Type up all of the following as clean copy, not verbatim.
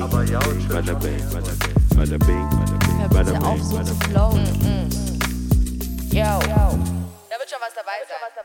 bada bing, bada bing, Hör bitte auf, so zu flowen. Yo. Da wird schon was dabei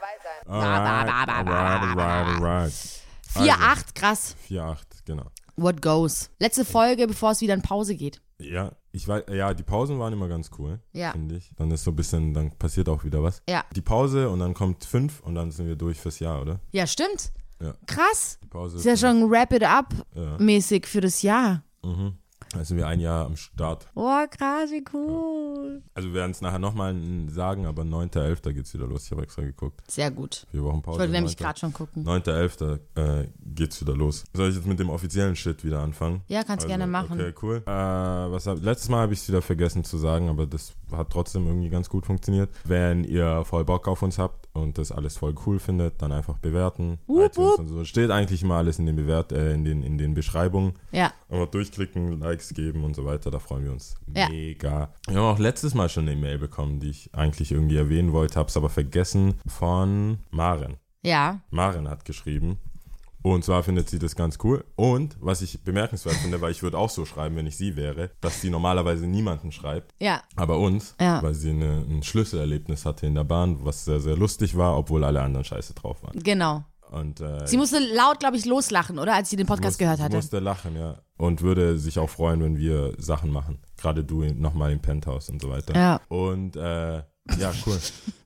sein. Alright. 4-8, krass. 4-8, genau. What goes? Letzte Folge, bevor es wieder in Pause geht. Ja, ich weiß, ja, die Pausen waren immer ganz cool, Ja. finde ich. Dann ist so ein bisschen, dann passiert auch wieder was. Ja. Die Pause und dann kommt 5 und dann sind wir durch fürs Jahr, oder? Ja, stimmt. Ja. Krass. Die Pause Ist ja schon Wrap-it-up-mäßig für das Jahr. Da sind wir ein Jahr am Start. Oh, krass, wie cool. Also wir werden es nachher nochmal sagen, aber 9.11. geht's wieder los. Ich habe extra geguckt. Sehr gut. 4 Wochen Pause. Ich wollte nämlich 9. gerade schon gucken. 9.11. Geht's wieder los. Soll ich jetzt mit dem offiziellen Shit wieder anfangen? Ja, kannst gerne machen. Okay, cool. Letztes Mal habe ich es wieder vergessen zu sagen, aber das hat trotzdem irgendwie ganz gut funktioniert. Wenn ihr voll Bock auf uns habt und das alles voll cool findet, dann einfach bewerten. iTunes und so. Steht eigentlich immer alles in den in den Beschreibungen. Ja. Aber durchklicken, Likes geben und so weiter, da freuen wir uns Ja. mega. Wir haben auch letztes Mal schon eine Mail bekommen, die ich eigentlich irgendwie erwähnen wollte, habe es aber vergessen, von Maren. Ja. Maren hat geschrieben. Und zwar findet sie das ganz cool. Und was ich bemerkenswert finde, weil ich würde auch so schreiben, wenn ich sie wäre, dass sie normalerweise niemanden schreibt, Ja. aber uns, Ja. weil sie ein Schlüsselerlebnis hatte in der Bahn, was sehr, sehr lustig war, obwohl alle anderen scheiße drauf waren. Genau. Und, Sie musste laut, glaube ich, loslachen, oder? Als sie den Podcast gehört hatte. Sie musste lachen, ja. Und würde sich auch freuen, wenn wir Sachen machen. Gerade du nochmal im Penthouse und so weiter. Ja. Und, ja, cool.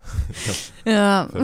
Ja. Ja, aber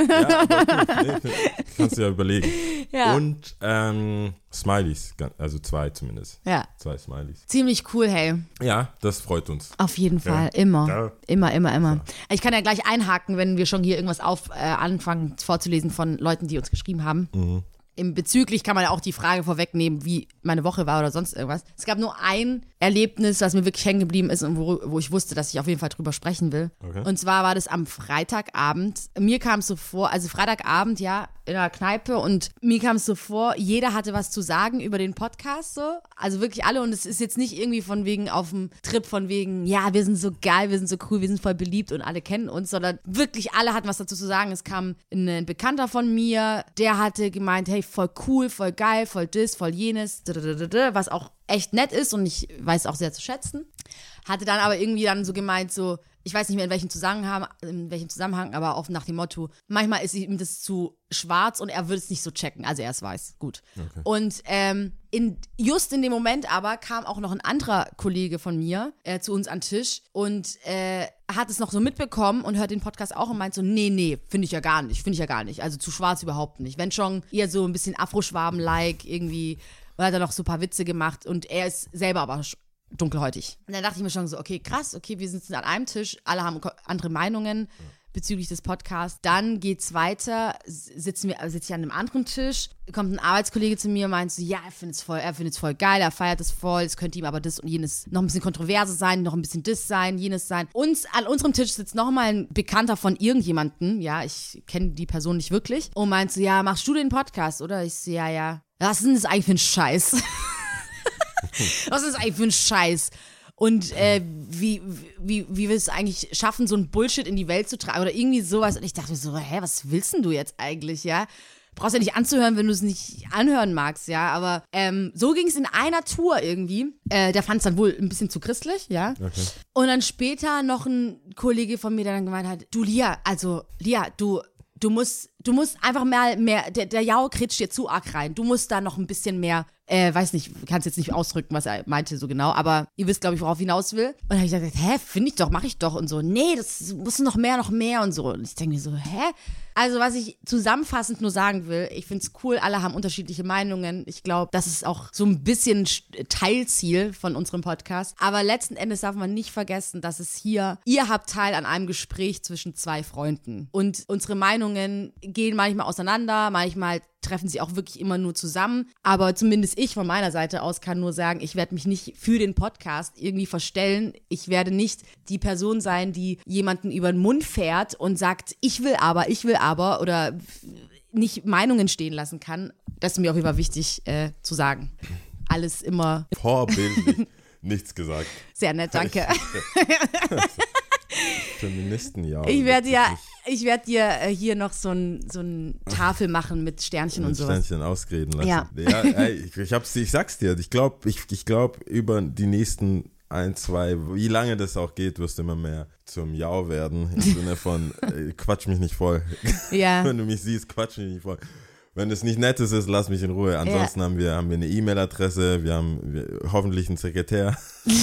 gut. Nee, kannst du ja überlegen. Ja. Und Smileys, also 2 zumindest. Ja. 2 Smileys. Ziemlich cool, hey. Ja, das freut uns. Auf jeden Fall. Ja. Immer. Ja. Immer. Ich kann ja gleich einhaken, wenn wir schon hier irgendwas anfangen vorzulesen von Leuten, die uns geschrieben haben. Bezüglich kann man ja auch die Frage vorwegnehmen, wie meine Woche war oder sonst irgendwas. Es gab nur ein Erlebnis, was mir wirklich hängen geblieben ist und wo ich wusste, dass ich auf jeden Fall drüber sprechen will. Okay. Und zwar war das am Freitagabend. Mir kam es so vor, also Freitagabend, ja, in einer Kneipe, und mir kam es so vor, jeder hatte was zu sagen über den Podcast, so. Also wirklich alle, und es ist jetzt nicht irgendwie von wegen auf dem Trip von wegen, ja, wir sind so geil, wir sind so cool, wir sind voll beliebt und alle kennen uns, sondern wirklich alle hatten was dazu zu sagen. Es kam ein Bekannter von mir, der hatte gemeint, hey, voll cool, voll geil, voll das, voll jenes, was auch echt nett ist und ich weiß auch sehr zu schätzen. Hatte dann aber irgendwie dann so gemeint, so, ich weiß nicht mehr in welchem Zusammenhang, aber auch nach dem Motto, manchmal ist ihm das zu schwarz und er würde es nicht so checken, also er ist weiß, gut. Okay. Und just in dem Moment aber kam auch noch ein anderer Kollege von mir zu uns an den Tisch und hat es noch so mitbekommen und hört den Podcast auch und meint so, nee, finde ich ja gar nicht, also zu schwarz überhaupt nicht, wenn schon eher so ein bisschen Afroschwaben-like irgendwie, und hat er noch so ein paar Witze gemacht und er ist selber aber dunkelhäutig. Und dann dachte ich mir schon so, okay, krass, okay, wir sitzen an einem Tisch, alle haben andere Meinungen bezüglich des Podcasts. Dann geht's weiter, sitze ich an einem anderen Tisch, kommt ein Arbeitskollege zu mir und meint so, ja, er findet es voll geil, er feiert es voll, es könnte ihm aber das und jenes noch ein bisschen kontroverse sein, noch ein bisschen das sein, jenes sein. Und an unserem Tisch sitzt noch mal ein Bekannter von irgendjemandem, ja, ich kenne die Person nicht wirklich, und meint so, ja, machst du den Podcast, oder? Ich so, ja. Was ist denn das eigentlich für ein Scheiß? Was ist das eigentlich für ein Scheiß? Und wie wir es eigentlich schaffen, so ein Bullshit in die Welt zu tragen oder irgendwie sowas. Und ich dachte mir so, was willst denn du jetzt eigentlich, ja? Brauchst ja nicht anzuhören, wenn du es nicht anhören magst, ja? Aber so ging es in einer Tour irgendwie. Der fand es dann wohl ein bisschen zu christlich, ja? Okay. Und dann später noch ein Kollege von mir, der dann gemeint hat, du Lia, du musst einfach mal mehr, der Jao kritscht dir zu arg rein. Du musst da noch ein bisschen mehr, weiß nicht, kannst jetzt nicht ausdrücken, was er meinte so genau, aber ihr wisst, glaube ich, worauf ich hinaus will. Und dann habe ich gesagt, finde ich doch, mache ich doch und so. Nee, das muss noch mehr und so. Und ich denke mir so, Also was ich zusammenfassend nur sagen will, ich finde es cool, alle haben unterschiedliche Meinungen. Ich glaube, das ist auch so ein bisschen Teilziel von unserem Podcast. Aber letzten Endes darf man nicht vergessen, dass ihr habt Teil an einem Gespräch zwischen 2 Freunden. Und unsere Meinungen gehen manchmal auseinander, manchmal treffen sie auch wirklich immer nur zusammen. Aber zumindest ich von meiner Seite aus kann nur sagen, ich werde mich nicht für den Podcast irgendwie verstellen. Ich werde nicht die Person sein, die jemanden über den Mund fährt und sagt, ich will aber oder nicht Meinungen stehen lassen kann. Das ist mir auch immer wichtig zu sagen. Alles immer vorbildlich. Nichts gesagt. Sehr nett, danke. Feministenjahr. Ich werde dir hier noch so ein Tafel machen mit Sternchen und sowas. Sternchen ausreden lassen. Ja. Ey, ich sag's dir, ich glaube über die nächsten 1, 2, wie lange das auch geht, wirst du immer mehr zum Jau werden. Im Sinne von, quatsch mich nicht voll. Ja. Wenn du mich siehst, quatsch mich nicht voll. Wenn es nicht Nettes ist, lass mich in Ruhe. Ansonsten haben wir eine E-Mail-Adresse, wir haben hoffentlich einen Sekretär.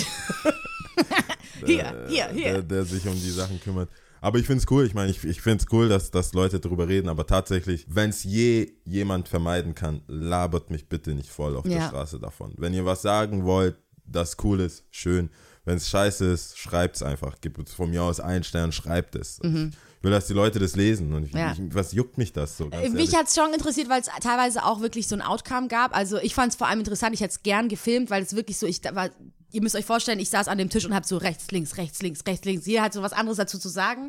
Hier. Der sich um die Sachen kümmert. Aber ich finde es cool, ich finde es cool, dass Leute darüber reden, aber tatsächlich, wenn es jemand vermeiden kann, labert mich bitte nicht voll auf der Straße davon. Wenn ihr was sagen wollt, das cool ist, schön. Wenn es scheiße ist, schreibt es einfach. Gebt von mir aus 1 Stern, schreibt es. Ich will, dass die Leute das lesen und was juckt mich das so? Mich hat es schon interessiert, weil es teilweise auch wirklich so ein Outcome gab. Also ich fand es vor allem interessant, ich hätte es gern gefilmt, weil es wirklich so, ihr müsst euch vorstellen, ich saß an dem Tisch und habe so rechts, links. Jeder hat so was anderes dazu zu sagen.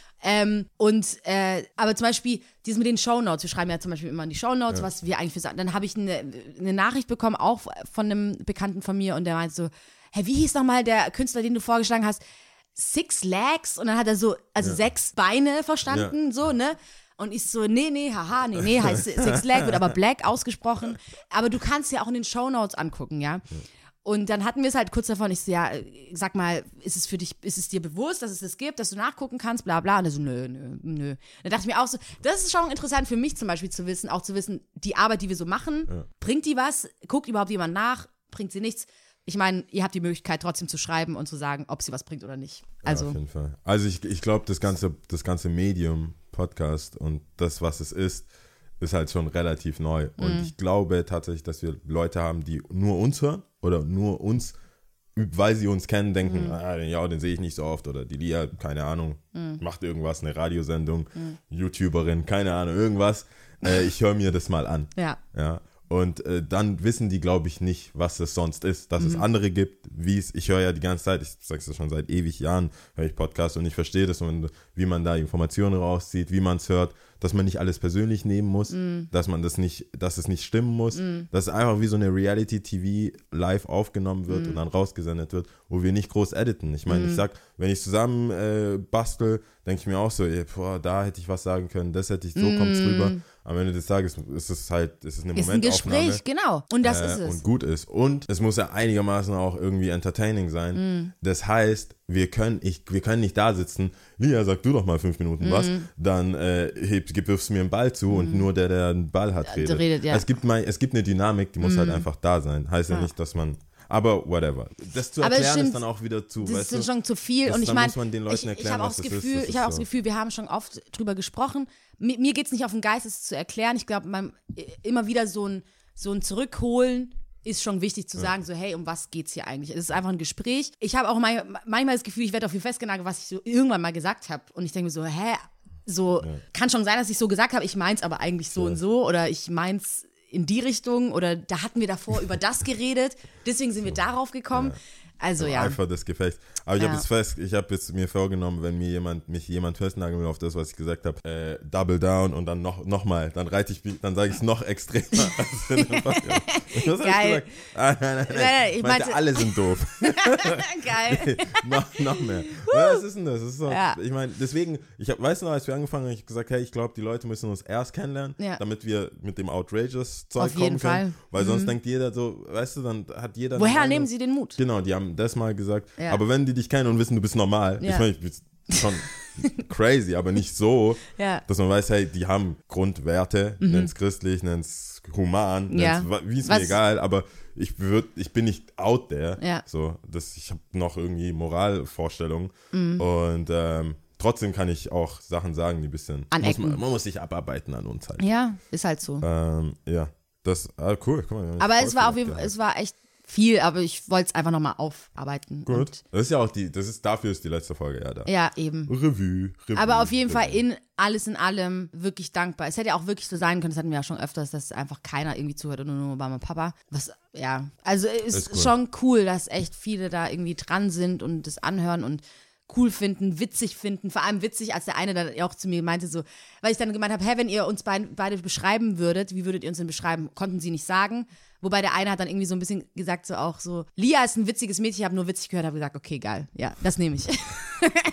Aber zum Beispiel dieses mit den Shownotes, wir schreiben ja zum Beispiel immer in die Shownotes, was wir eigentlich für sagen. Dann habe ich eine Nachricht bekommen, auch von einem Bekannten von mir, und der meinte so, wie hieß nochmal der Künstler, den du vorgeschlagen hast? 6 Legs? Und dann hat er so, 6 Beine verstanden, so, ne? Und ich so, nee, heißt 6 Leg, wird aber Black ausgesprochen. Aber du kannst ja auch in den Shownotes angucken, ja? Und dann hatten wir es halt kurz davon, ich so, sag mal, ist es dir bewusst, dass es das gibt, dass du nachgucken kannst, bla bla. Und er so, nö. Dann dachte ich mir auch so, das ist schon interessant für mich zum Beispiel zu wissen, die Arbeit, die wir so machen, bringt die was? Guckt überhaupt jemand nach? Bringt sie nichts? Ich meine, ihr habt die Möglichkeit trotzdem zu schreiben und zu sagen, ob sie was bringt oder nicht. Also, ja, auf jeden Fall. Also ich glaube, das ganze Medium, Podcast und das, was es ist halt schon relativ neu. Und ich glaube tatsächlich, dass wir Leute haben, die nur uns hören oder nur uns, weil sie uns kennen, denken, den sehe ich nicht so oft. Oder die Lia, keine Ahnung, macht irgendwas, eine Radiosendung, YouTuberin, keine Ahnung, irgendwas. Ich höre mir das mal an. Ja. Und dann wissen die, glaube ich, nicht, was es sonst ist. Dass es andere gibt, ich höre ja die ganze Zeit, ich sage es schon seit ewig Jahren, höre ich Podcasts und ich verstehe das und wie man da Informationen rauszieht, wie man es hört, dass man nicht alles persönlich nehmen muss, dass es nicht stimmen muss, dass es einfach wie so eine Reality-TV live aufgenommen wird und dann rausgesendet wird, wo wir nicht groß editen. Ich meine, ich sag, wenn ich zusammen bastel, denke ich mir auch so, da hätte ich was sagen können, das hätte ich, so kommt es rüber. Am Ende des Tages ist es eine Momentaufnahme. Ist ein Gespräch, genau. Und das ist es. Und gut ist. Und es muss ja einigermaßen auch irgendwie entertaining sein. Das heißt, wir können nicht da sitzen, Lia, sag du doch mal 5 Minuten was, dann wirfst du mir einen Ball zu und nur der einen Ball hat, redet. Ja. Es gibt eine Dynamik, die muss halt einfach da sein. Heißt ja nicht, dass man... Aber whatever. Das zu erklären ist dann auch wieder zu, das ist schon zu viel. Und ich meine, ich habe auch das Gefühl, wir haben schon oft drüber gesprochen. Mir geht es nicht auf den Geist, es zu erklären. Ich glaube, immer wieder so ein Zurückholen ist schon wichtig zu sagen, so hey, um was geht's hier eigentlich? Es ist einfach ein Gespräch. Ich habe auch manchmal das Gefühl, ich werde auf viel festgenagelt, was ich so irgendwann mal gesagt habe. Und ich denke mir so, kann schon sein, dass ich so gesagt habe, ich meins aber eigentlich so und so oder ich meins in die Richtung oder da hatten wir davor über das geredet, deswegen sind wir darauf gekommen. Also Einfach das Gefecht. Aber ich habe jetzt mir vorgenommen, wenn mich jemand festnageln will auf das, was ich gesagt habe, double down und dann noch mal, dann sage ich es noch extremer. Was geil. Nein, ich meinte, alle sind doof. Geil. noch mehr. Was ist denn das? Das ist so, ich meine, deswegen, weißt du noch, als wir angefangen haben, ich habe gesagt, hey, ich glaube, die Leute müssen uns erst kennenlernen, damit wir mit dem Outrageous-Zeug kommen können. Weil sonst denkt jeder so, weißt du, dann hat jeder... Woher nehmen sie den Mut? Genau, die haben das mal gesagt. Ja. Aber wenn die dich kennen und wissen, du bist normal, ich meine, ich bin schon crazy, aber nicht so, dass man weiß, hey, die haben Grundwerte, nenn's christlich, nenn's human, wie ist mir egal, aber ich bin nicht out there. Ja. So, ich habe noch irgendwie Moralvorstellungen und trotzdem kann ich auch Sachen sagen, die ein bisschen, man muss sich abarbeiten an uns halt. Ja, ist halt so. Das, cool. Guck mal, aber es war echt viel, aber ich wollte es einfach nochmal aufarbeiten. Gut. Dafür ist die letzte Folge da. Ja, eben. Revue. Aber auf jeden Fall alles in allem wirklich dankbar. Es hätte ja auch wirklich so sein können, das hatten wir ja schon öfters, dass einfach keiner irgendwie zuhört und nur Mama und Papa. Also ist cool. Schon cool, dass echt viele da irgendwie dran sind und das anhören und cool finden, witzig finden, vor allem witzig, als der eine dann auch zu mir meinte so, weil ich dann gemeint habe, hey, wenn ihr uns beide beschreiben würdet, wie würdet ihr uns denn beschreiben? Konnten sie nicht sagen, wobei der eine hat dann irgendwie so ein bisschen gesagt, so auch so, Lia ist ein witziges Mädchen, ich habe nur witzig gehört, habe gesagt, okay, geil, ja, das nehme ich.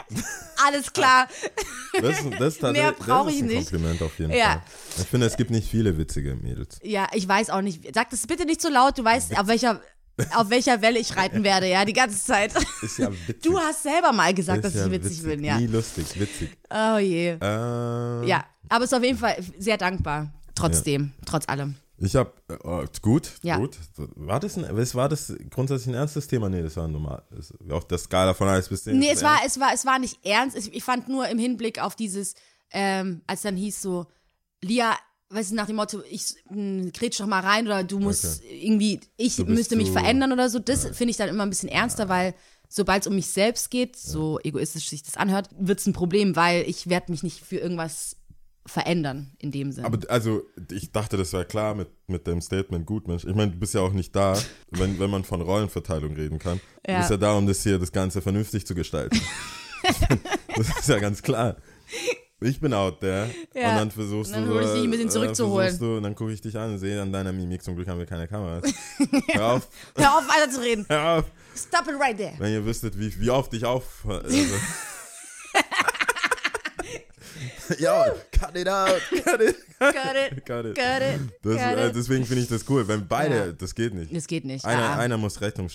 Alles klar. Das ist Mehr brauche ich ein nicht. Kompliment auf jeden Ja. Fall. Ich finde, es gibt nicht viele witzige Mädels. Ja, ich weiß auch nicht. Sag das bitte nicht so laut, du weißt, auf welcher Welle ich reiten werde, ja, die ganze Zeit. Ist ja witzig. Du hast selber mal gesagt, Ist dass ich ja witzig bin, ja. Nie lustig, witzig. Oh je. Ja. Ja, aber ist auf jeden Fall sehr dankbar. Trotzdem, trotz allem. Ich habe, gut. War das grundsätzlich ein ernstes Thema? Nee, das war normal. Auf der Skala von 1 bis 10. Nee, es war nicht ernst. Ich fand nur im Hinblick auf dieses, als dann hieß so, Lia, weißt du, nach dem Motto, ich grätsch doch mal rein oder du musst irgendwie, ich müsste mich verändern oder so. Das finde ich dann immer ein bisschen ernster, weil sobald es um mich selbst geht, so egoistisch sich das anhört, wird es ein Problem, weil ich werde mich nicht für irgendwas verändern in dem Sinne. Aber also, ich dachte, das wäre klar mit dem Statement Gutmensch. Ich meine, du bist ja auch nicht da, wenn man von Rollenverteilung reden kann. Du bist ja da, um das Ganze vernünftig zu gestalten. Das ist ja ganz klar. Ich bin out there und dann versuchst dann du hol ich dich ein bisschen zurückzuholen. Und dann gucke ich dich an und sehe an deiner Mimik, zum Glück haben wir keine Kameras. Hör auf. Hör auf, weiter zu reden. Hör auf. Stop it right there. Wenn ihr wüsstet, wie oft ich ja, cut it out. Cut it. Deswegen finde ich das cool, wenn beide, das geht nicht. Das geht nicht. Einer muss Rettung,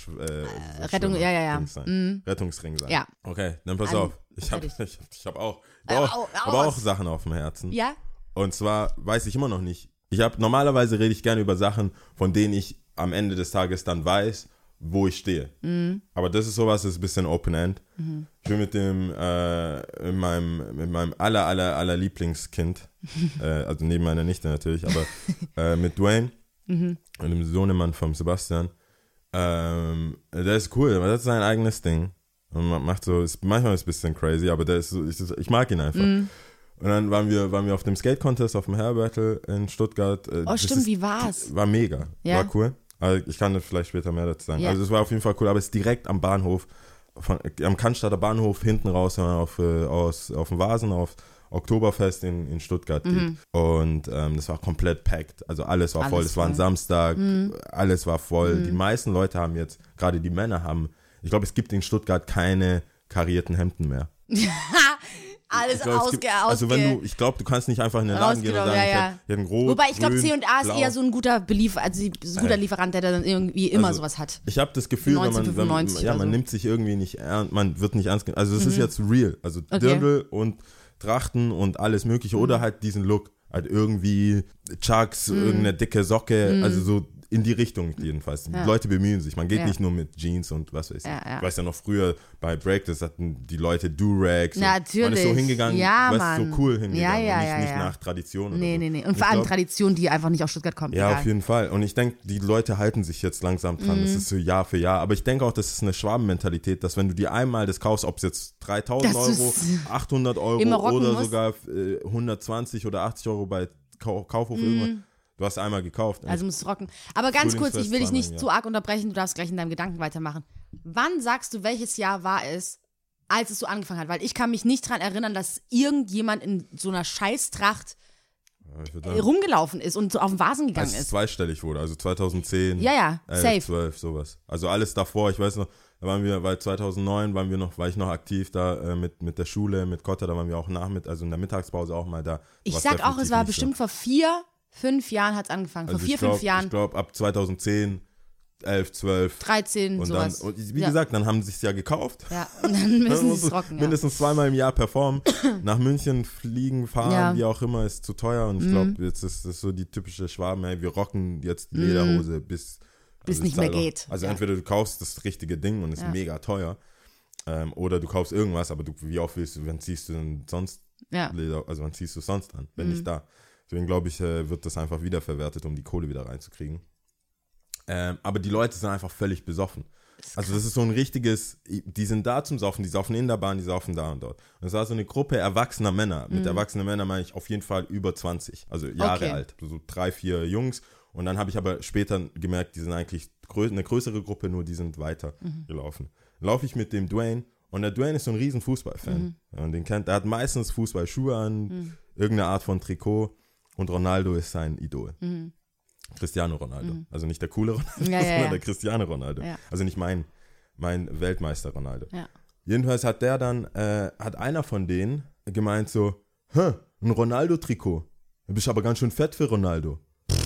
Rettungsring sein. Ja. Okay, dann pass auf. Ich hab auch Sachen auf dem Herzen. Ja? Und zwar weiß ich immer noch nicht. Normalerweise rede ich gerne über Sachen, von denen ich am Ende des Tages dann weiß, wo ich stehe. Aber das ist sowas, das ist ein bisschen Open-End. Ich bin mit meinem aller Lieblingskind, also neben meiner Nichte natürlich, aber mit Dwayne und dem Sohnemann von Sebastian. Der ist cool, aber das ist sein eigenes Ding. Und man macht so, manchmal ist es ein bisschen crazy, aber der ist so, ich mag ihn einfach. Und dann waren wir auf dem Skate-Contest auf dem Hair Battle in Stuttgart. Stimmt, wie war's? War mega, war cool. Also ich kann vielleicht später mehr dazu sagen. Ja. Also es war auf jeden Fall cool, aber es ist direkt am Bahnhof, am Cannstatter Bahnhof, hinten raus, wenn man auf dem Vasen, auf Oktoberfest in Stuttgart geht. Und das war komplett packed. Also alles war voll. Es war ein Samstag, alles war voll. Die meisten Leute haben jetzt, gerade die Männer haben, ich glaube, es gibt in Stuttgart keine karierten Hemden mehr. Alles ich glaube, du kannst nicht einfach in den Laden gehen und sagen, ich hätte einen Rot, wobei ich glaube, Grün, C&A ist Blau. eher so ein guter Lieferant, der dann irgendwie immer sowas hat. Ich habe das Gefühl, man nimmt sich irgendwie nicht ernst, man wird nicht ernst genommen. Also es ist jetzt real. Also Dirndl und Trachten und alles mögliche oder halt diesen Look. Halt irgendwie Chucks, irgendeine dicke Socke, also so in die Richtung jedenfalls. Die Leute bemühen sich. Man geht nicht nur mit Jeans und was weiß ich. Ich weiß ja noch früher bei Breakdance hatten die Leute Do-Rags. Natürlich. Man ist so hingegangen, so cool hingegangen. Nicht nach Tradition oder so. Nee. Und vor allem Tradition, die einfach nicht aus Stuttgart kommt. Ja, auf jeden Fall. Und ich denke, die Leute halten sich jetzt langsam dran. Das ist so Jahr für Jahr. Aber ich denke auch, das ist eine Schwabenmentalität, dass wenn du dir einmal das kaufst, ob es jetzt 3.000 Euro, 800 Euro oder sogar 120 oder 80 Euro bei Kaufhof irgendwann. Du hast einmal gekauft. Also musst du rocken. Aber ganz kurz, ich will dich nicht zu arg unterbrechen, du darfst gleich in deinem Gedanken weitermachen. Wann sagst du, welches Jahr war es, als es so angefangen hat? Weil ich kann mich nicht dran erinnern, dass irgendjemand in so einer Scheißtracht rumgelaufen ist und so auf den Vasen gegangen ist. Zweistellig wurde, also 2010, 11, safe. 12, sowas. Also alles davor, ich weiß noch, da waren wir, weil 2009 war ich noch aktiv da mit der Schule, mit Kotta, da waren wir auch also in der Mittagspause auch mal da. Ich sag auch, es war bestimmt vor 5 Jahren hat es angefangen, vor 5 Jahren. Ich glaube, ab 2010, 11, 12. 13, und sowas. Dann, wie gesagt, dann haben sie es ja gekauft. Ja, und dann müssen sie es rocken. Mindestens zweimal im Jahr performen. Nach München fliegen, fahren, wie auch immer, ist zu teuer. Und ich glaube, jetzt ist das so die typische Schwaben, hey, wir rocken jetzt die Lederhose bis nicht mehr geht. Also entweder du kaufst das richtige Ding und ist mega teuer. Oder du kaufst irgendwas, aber wie oft willst du, wann ziehst du denn sonst Leder, also wann ziehst du es sonst an, wenn nicht da. Deswegen glaube ich, wird das einfach wiederverwertet, um die Kohle wieder reinzukriegen. Aber die Leute sind einfach völlig besoffen. Also das ist so ein richtiges, die sind da zum Saufen, die saufen in der Bahn, die saufen da und dort. Und es war so eine Gruppe erwachsener Männer. Mit erwachsenen Männern meine ich auf jeden Fall über 20, also Jahre alt. So 3, 4 Jungs. Und dann habe ich aber später gemerkt, die sind eigentlich eine größere Gruppe, nur die sind weiter gelaufen. Laufe ich mit dem Dwayne und der Dwayne ist so ein riesen Fußballfan. Und den kennt, der hat meistens Fußballschuhe an, irgendeine Art von Trikot. Und Ronaldo ist sein Idol. Cristiano Ronaldo. Also nicht der coole Ronaldo, sondern der Cristiano Ronaldo. Ja. Also nicht mein Weltmeister Ronaldo. Ja. Jedenfalls hat hat einer von denen gemeint so, ein Ronaldo-Trikot. Du bist aber ganz schön fett für Ronaldo.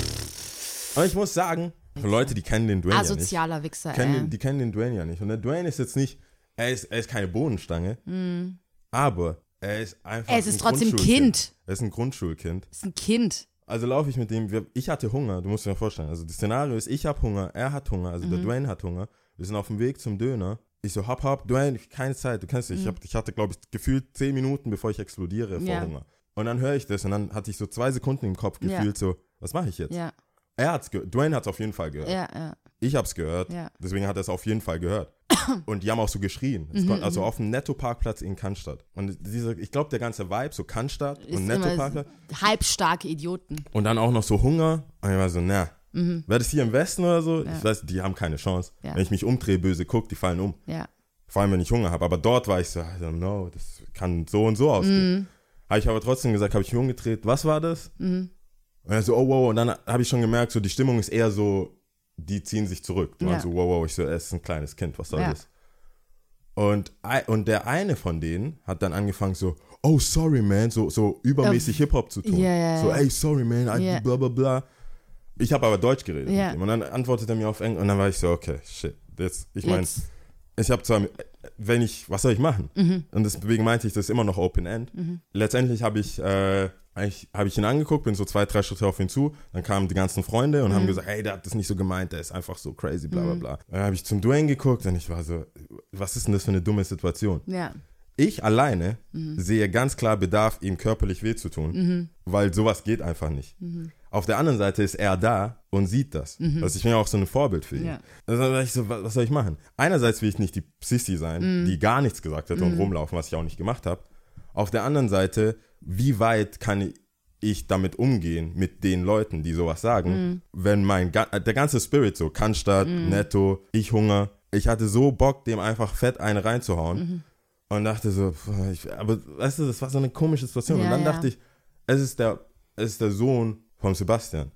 Aber ich muss sagen, für Leute, die kennen den Dwayne ja nicht. Asozialer Wichser, Die kennen den Dwayne ja nicht. Und der Dwayne ist jetzt nicht, er ist keine Bohnenstange, aber er ist einfach es ist trotzdem Kind. Er ist ein Grundschulkind. Ist ein Kind. Also laufe ich mit dem, ich hatte Hunger, du musst dir mal vorstellen. Also das Szenario ist, ich habe Hunger, er hat Hunger, also der Dwayne hat Hunger. Wir sind auf dem Weg zum Döner. Ich so, hopp, Dwayne, keine Zeit, du kennst dich. Ich hatte, glaube ich, gefühlt 10 Minuten, bevor ich explodiere vor Hunger. Und dann höre ich das und dann hatte ich so 2 Sekunden im Kopf gefühlt so, was mache ich jetzt? Ja. Dwayne hat es auf jeden Fall gehört. Ja. Ich habe es gehört, deswegen hat er es auf jeden Fall gehört. Und die haben auch so geschrien. Also auf dem Netto-Parkplatz in Cannstatt. Und ich glaube, der ganze Vibe, so Cannstatt und Netto-Parkplatz. Halbstarke Idioten. Und dann auch noch so Hunger. Und ich war so, wäre das hier im Westen oder so? Ja. Ich weiß, die haben keine Chance. Ja. Wenn ich mich umdrehe, böse gucke, die fallen um. Ja. Vor allem, wenn ich Hunger habe. Aber dort war ich so, I don't know, das kann so und so ausgehen. Habe ich aber trotzdem gesagt, habe ich mich umgedreht, was war das? Und er so, oh wow. Und dann habe ich schon gemerkt, so die Stimmung ist eher so, die ziehen sich zurück. Die waren so, wow. Ich so, es ist ein kleines Kind, was soll das? Und der eine von denen hat dann angefangen so, oh sorry man, so übermäßig Hip-Hop zu tun. So, ey, sorry man, bla bla bla. Ich habe aber Deutsch geredet mit ihm. Und dann antwortet er mir auf Englisch und dann war ich so, okay, shit. Ich meine, ich habe zwar, was soll ich machen? Und deswegen meinte ich, das ist immer noch Open-End. Letztendlich habe ich ihn angeguckt, bin so 2, 3 Schritte auf ihn zu, dann kamen die ganzen Freunde und haben gesagt, hey, der hat das nicht so gemeint, der ist einfach so crazy, bla bla bla. Dann habe ich zum Dwayne geguckt und ich war so, was ist denn das für eine dumme Situation? Ja. Ich alleine sehe ganz klar Bedarf, ihm körperlich weh zu tun, weil sowas geht einfach nicht. Auf der anderen Seite ist er da und sieht das. Also ich bin ja auch so ein Vorbild für ihn. Ja. Also da war ich so, was soll ich machen? Einerseits will ich nicht die Sissi sein, die gar nichts gesagt hat und rumlaufen, was ich auch nicht gemacht habe. Auf der anderen Seite, wie weit kann ich damit umgehen, mit den Leuten, die sowas sagen, wenn der ganze Spirit so, Cannstatt, Netto, ich Hunger, ich hatte so Bock, dem einfach fett eine reinzuhauen und dachte so, aber weißt du, das war so eine komische Situation. Und dann dachte ich, es ist der Sohn von Sebastian.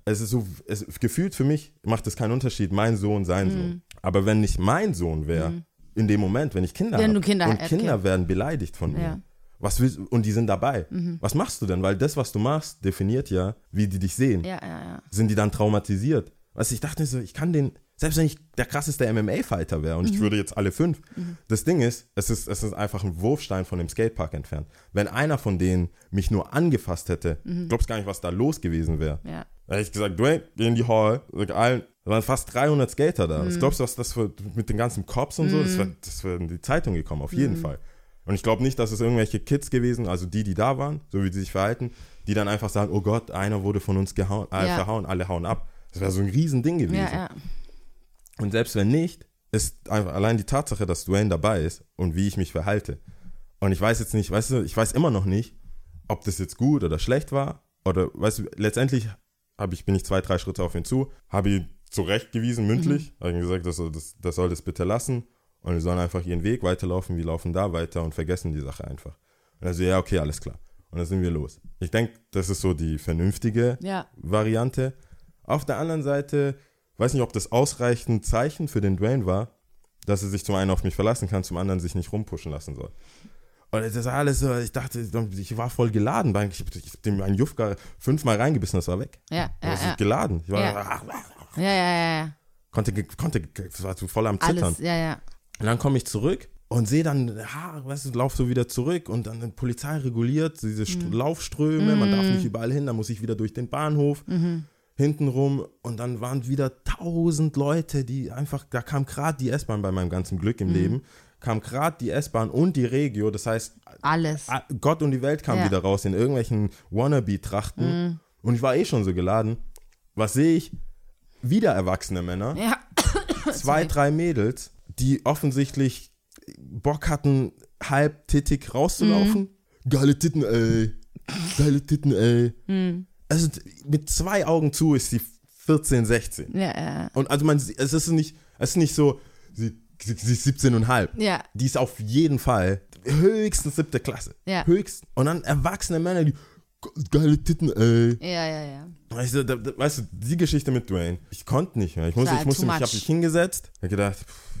Gefühlt für mich macht es keinen Unterschied, mein Sohn, sein Sohn. Aber wenn nicht mein Sohn wäre, in dem Moment, wenn ich Kinder habe, und Kinder werden beleidigt von mir, und die sind dabei. Was machst du denn? Weil das, was du machst, definiert ja, wie die dich sehen. Sind die dann traumatisiert? Ich dachte so, ich kann selbst wenn ich der krasseste MMA-Fighter wäre und ich würde jetzt alle 5. Das Ding ist, es ist einfach ein Wurfstein von dem Skatepark entfernt. Wenn einer von denen mich nur angefasst hätte, glaubst gar nicht, was da los gewesen wäre. Ja. Da hätte ich gesagt, Dwayne, geh in die Hall, da waren fast 300 Skater da. Was glaubst du, was das mit den ganzen Cops und so, das wäre in die Zeitung gekommen, auf jeden Fall. Und ich glaube nicht, dass es irgendwelche Kids gewesen, also die da waren, so wie sie sich verhalten, die dann einfach sagen, oh Gott, einer wurde von uns verhauen, alle hauen ab. Das wäre so ein Riesending gewesen. Ja. Und selbst wenn nicht, ist einfach allein die Tatsache, dass Dwayne dabei ist und wie ich mich verhalte. Und ich weiß jetzt nicht, ich weiß immer noch nicht, ob das jetzt gut oder schlecht war. Oder, letztendlich bin ich 2, 3 Schritte auf ihn zu, habe ihn zurechtgewiesen, mündlich, habe ihm gesagt, das soll das bitte lassen. Und wir sollen einfach ihren Weg weiterlaufen, wir laufen da weiter und vergessen die Sache einfach. Und er so, ja, okay, alles klar. Und dann sind wir los. Ich denke, das ist so die vernünftige Variante. Auf der anderen Seite, weiß nicht, ob das ausreichend Zeichen für den Dwayne war, dass er sich zum einen auf mich verlassen kann, zum anderen sich nicht rumpushen lassen soll. Und das ist alles so, ich dachte, ich war voll geladen. Ich habe dem einen Jufka 5-mal reingebissen, das war weg. Das ist geladen. Ich war konnte, war so voll am Zittern. Alles, Und dann komme ich zurück und sehe dann, lauf so wieder zurück und dann die Polizei reguliert diese Laufströme, man darf nicht überall hin, dann muss ich wieder durch den Bahnhof, hintenrum und dann waren wieder 1000 Leute, die einfach, da kam gerade die S-Bahn bei meinem ganzen Glück im Leben, kam gerade die S-Bahn und die Regio, das heißt, alles. Gott und die Welt kam wieder raus in irgendwelchen Wannabe-Trachten und ich war schon so geladen. Was sehe ich? Wieder erwachsene Männer, 2, 3 Mädels, die offensichtlich Bock hatten, halbtittig rauszulaufen. Geile Titten, ey. Also mit 2 Augen zu ist sie 14, 16. Und also es ist nicht so, sie ist 17,5. Ja. Die ist auf jeden Fall höchstens 7. Klasse. Ja. Höchstens. Und dann erwachsene Männer, die geile Titten, ey. Ja. Weißt du, die Geschichte mit Dwayne, ich konnte nicht mehr. Ich habe mich hingesetzt, habe gedacht,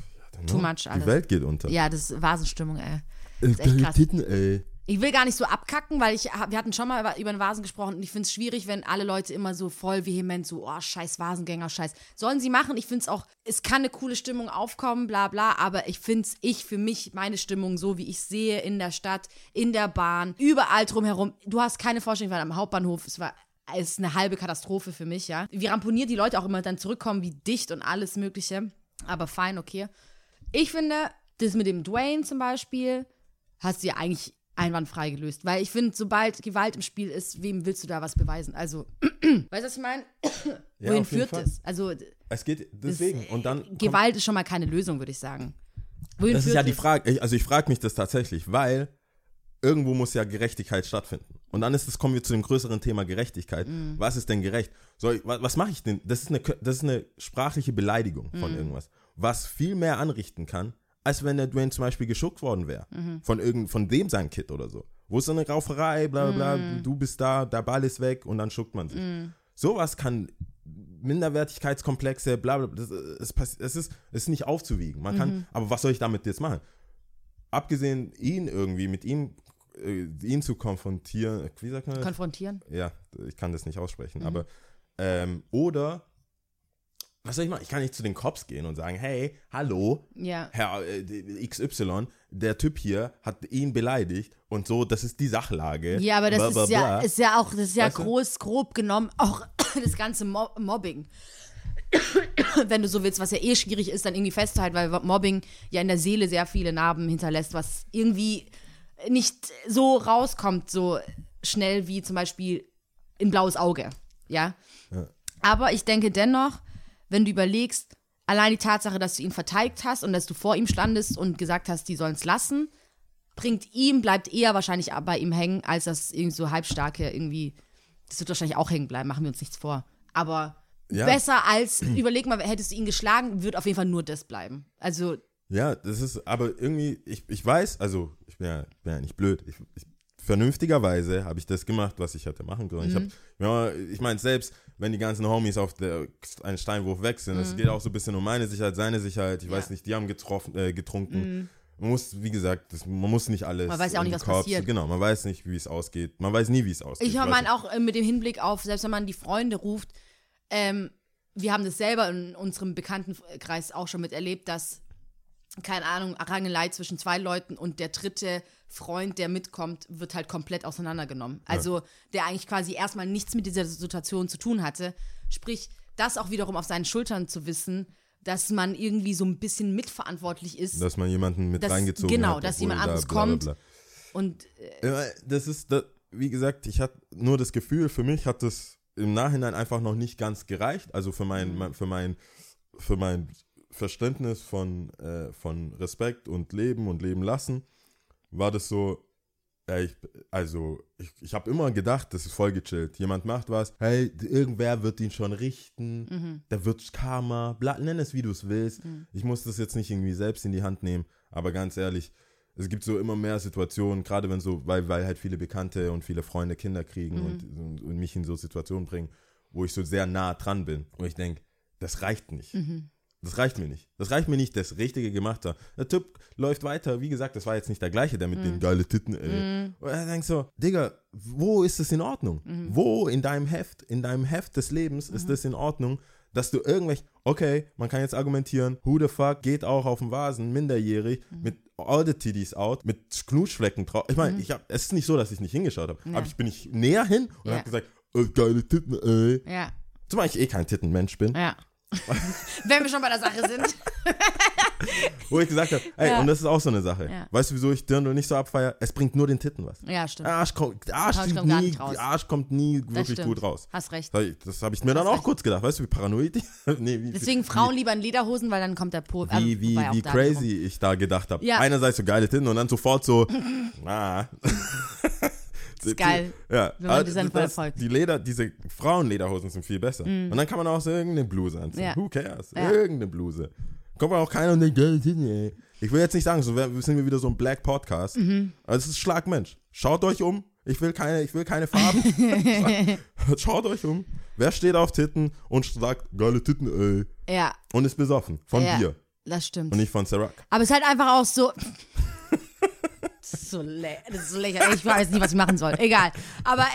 too much alles. Die Welt geht unter. Ja, das ist Vasenstimmung, ey. Das ist echt krass. Titten, ey. Ich will gar nicht so abkacken, weil wir hatten schon mal über einen Vasen gesprochen und ich finde es schwierig, wenn alle Leute immer so voll vehement so, oh, scheiß Vasengänger, scheiß. Sollen sie machen, ich finde es auch, es kann eine coole Stimmung aufkommen, bla bla, aber ich finde es, für mich, meine Stimmung so, wie ich sehe in der Stadt, in der Bahn, überall drumherum. Du hast keine Vorstellung, weil am Hauptbahnhof, es ist eine halbe Katastrophe für mich, ja. Wie ramponiert die Leute auch immer dann zurückkommen, wie dicht und alles Mögliche, aber fein, okay. Ich finde, das mit dem Dwayne zum Beispiel, hast du ja eigentlich einwandfrei gelöst. Weil ich finde, sobald Gewalt im Spiel ist, wem willst du da was beweisen? Also, weißt du, was ich meine? Ja, wohin führt das? Also, es geht deswegen. Und dann Gewalt ist schon mal keine Lösung, würde ich sagen. Wohin das führt ist ja die Frage. Ich frage mich das tatsächlich, weil irgendwo muss ja Gerechtigkeit stattfinden. Und dann kommen wir zu dem größeren Thema Gerechtigkeit. Was ist denn gerecht? Was mache ich denn? Das ist eine sprachliche Beleidigung von irgendwas, was viel mehr anrichten kann, als wenn der Dwayne zum Beispiel geschuckt worden wäre. Von dem sein Kid oder so. Wo ist so eine Rauferei, bla bla bla, du bist da, der Ball ist weg und dann schuckt man sich. Sowas kann Minderwertigkeitskomplexe, bla bla, es ist nicht aufzuwiegen. Man kann, aber was soll ich damit jetzt machen? Abgesehen, mit ihm zu konfrontieren, wie sagt man das? Konfrontieren? Ja, ich kann das nicht aussprechen, aber oder was soll ich machen? Ich kann nicht zu den Cops gehen und sagen, hey, hallo, Herr XY, der Typ hier hat ihn beleidigt und so, das ist die Sachlage. Ja, aber das ist ja auch weißt grob genommen auch das ganze Mobbing. Wenn du so willst, was ja schwierig ist, dann irgendwie festzuhalten, weil Mobbing ja in der Seele sehr viele Narben hinterlässt, was irgendwie nicht so rauskommt, so schnell wie zum Beispiel ein blaues Auge, ja. Aber ich denke dennoch, wenn du überlegst, allein die Tatsache, dass du ihn verteidigt hast und dass du vor ihm standest und gesagt hast, die sollen es lassen, bleibt eher wahrscheinlich bei ihm hängen, als das irgendwie so halbstarke irgendwie, das wird wahrscheinlich auch hängen bleiben, machen wir uns nichts vor. Aber besser als, überleg mal, hättest du ihn geschlagen, wird auf jeden Fall nur das bleiben. Also. Ja, das ist, aber irgendwie, ich weiß, also ich bin ja nicht blöd, vernünftigerweise habe ich das gemacht, was ich hätte machen können. Ich meine, selbst wenn die ganzen Homies auf einen Steinwurf weg sind, es geht auch so ein bisschen um meine Sicherheit, seine Sicherheit, ich weiß nicht, die haben getrunken. Man muss, wie gesagt, man muss nicht alles. Man weiß ja auch nicht, was passiert. Genau, man weiß nicht, wie es ausgeht. Man weiß nie, wie es ausgeht. Ich meine auch mit dem Hinblick auf, selbst wenn man die Freunde ruft, wir haben das selber in unserem Bekanntenkreis auch schon miterlebt, dass, keine Ahnung, Rangelei zwischen zwei Leuten und der dritte Freund, der mitkommt, wird halt komplett auseinandergenommen. Also der eigentlich quasi erstmal nichts mit dieser Situation zu tun hatte. Sprich, das auch wiederum auf seinen Schultern zu wissen, dass man irgendwie so ein bisschen mitverantwortlich ist. Dass man jemanden mit reingezogen hat. Genau, dass jemand anderes kommt. Und das ist, wie gesagt, ich hatte nur das Gefühl, für mich hat das im Nachhinein einfach noch nicht ganz gereicht. Also für mein Verständnis von Respekt und Leben lassen, war das so, ich habe immer gedacht, das ist voll gechillt. Jemand macht was, hey, irgendwer wird ihn schon richten, der wird Karma, nenn es wie du es willst. Ich muss das jetzt nicht irgendwie selbst in die Hand nehmen, aber ganz ehrlich, es gibt so immer mehr Situationen, gerade wenn so, weil halt viele Bekannte und viele Freunde Kinder kriegen und mich in so Situationen bringen, wo ich so sehr nah dran bin, wo ich denke, das reicht nicht. Das reicht mir nicht. Das reicht mir nicht, das Richtige gemacht hat. Der Typ läuft weiter. Wie gesagt, das war jetzt nicht der gleiche, der mit den geilen Titten, ey. Und er denkt so, Digga, wo ist das in Ordnung? Wo in deinem Heft des Lebens ist das in Ordnung, dass du okay, man kann jetzt argumentieren, who the fuck geht auch auf dem Vasen, minderjährig, mit all the titties out, mit Knutschflecken drauf. Ich meine, es ist nicht so, dass ich nicht hingeschaut habe, aber ich bin nicht näher hin und habe gesagt, geile Titten, ey. Ja. Zumal ich kein Tittenmensch bin. Ja. Wenn wir schon bei der Sache sind. Wo ich gesagt habe, ey, und das ist auch so eine Sache. Ja. Weißt du, wieso ich Dirndl nicht so abfeiere? Es bringt nur den Titten was. Ja, stimmt. Arsch kommt nie wirklich gut raus. Hast recht. Das habe ich mir dann auch kurz gedacht. Weißt du, wie paranoid ich? Deswegen Frauen lieber in Lederhosen, weil dann kommt der Po. Wie crazy ich da gedacht habe. Ja. Einerseits so geile Titten und dann sofort so, Das ist geil. Ja, diese Frauenlederhosen sind viel besser. Und dann kann man auch so irgendeine Bluse anziehen. Ja. Who cares? Ja. Irgendeine Bluse. Kommt auch keiner und denkt, ich will jetzt nicht sagen, so sind wir wieder so ein Black Podcast. Also es ist Schlagmensch. Schaut euch um. Ich will keine Farben. Schaut euch um. Wer steht auf Titten und sagt, geile Titten, ey. Ja. Und ist besoffen. Von Bier. Das stimmt. Und nicht von Ciroc. Aber es ist halt einfach auch so... Das ist so lächerlich. Ich weiß nicht, was ich machen soll. Egal. Aber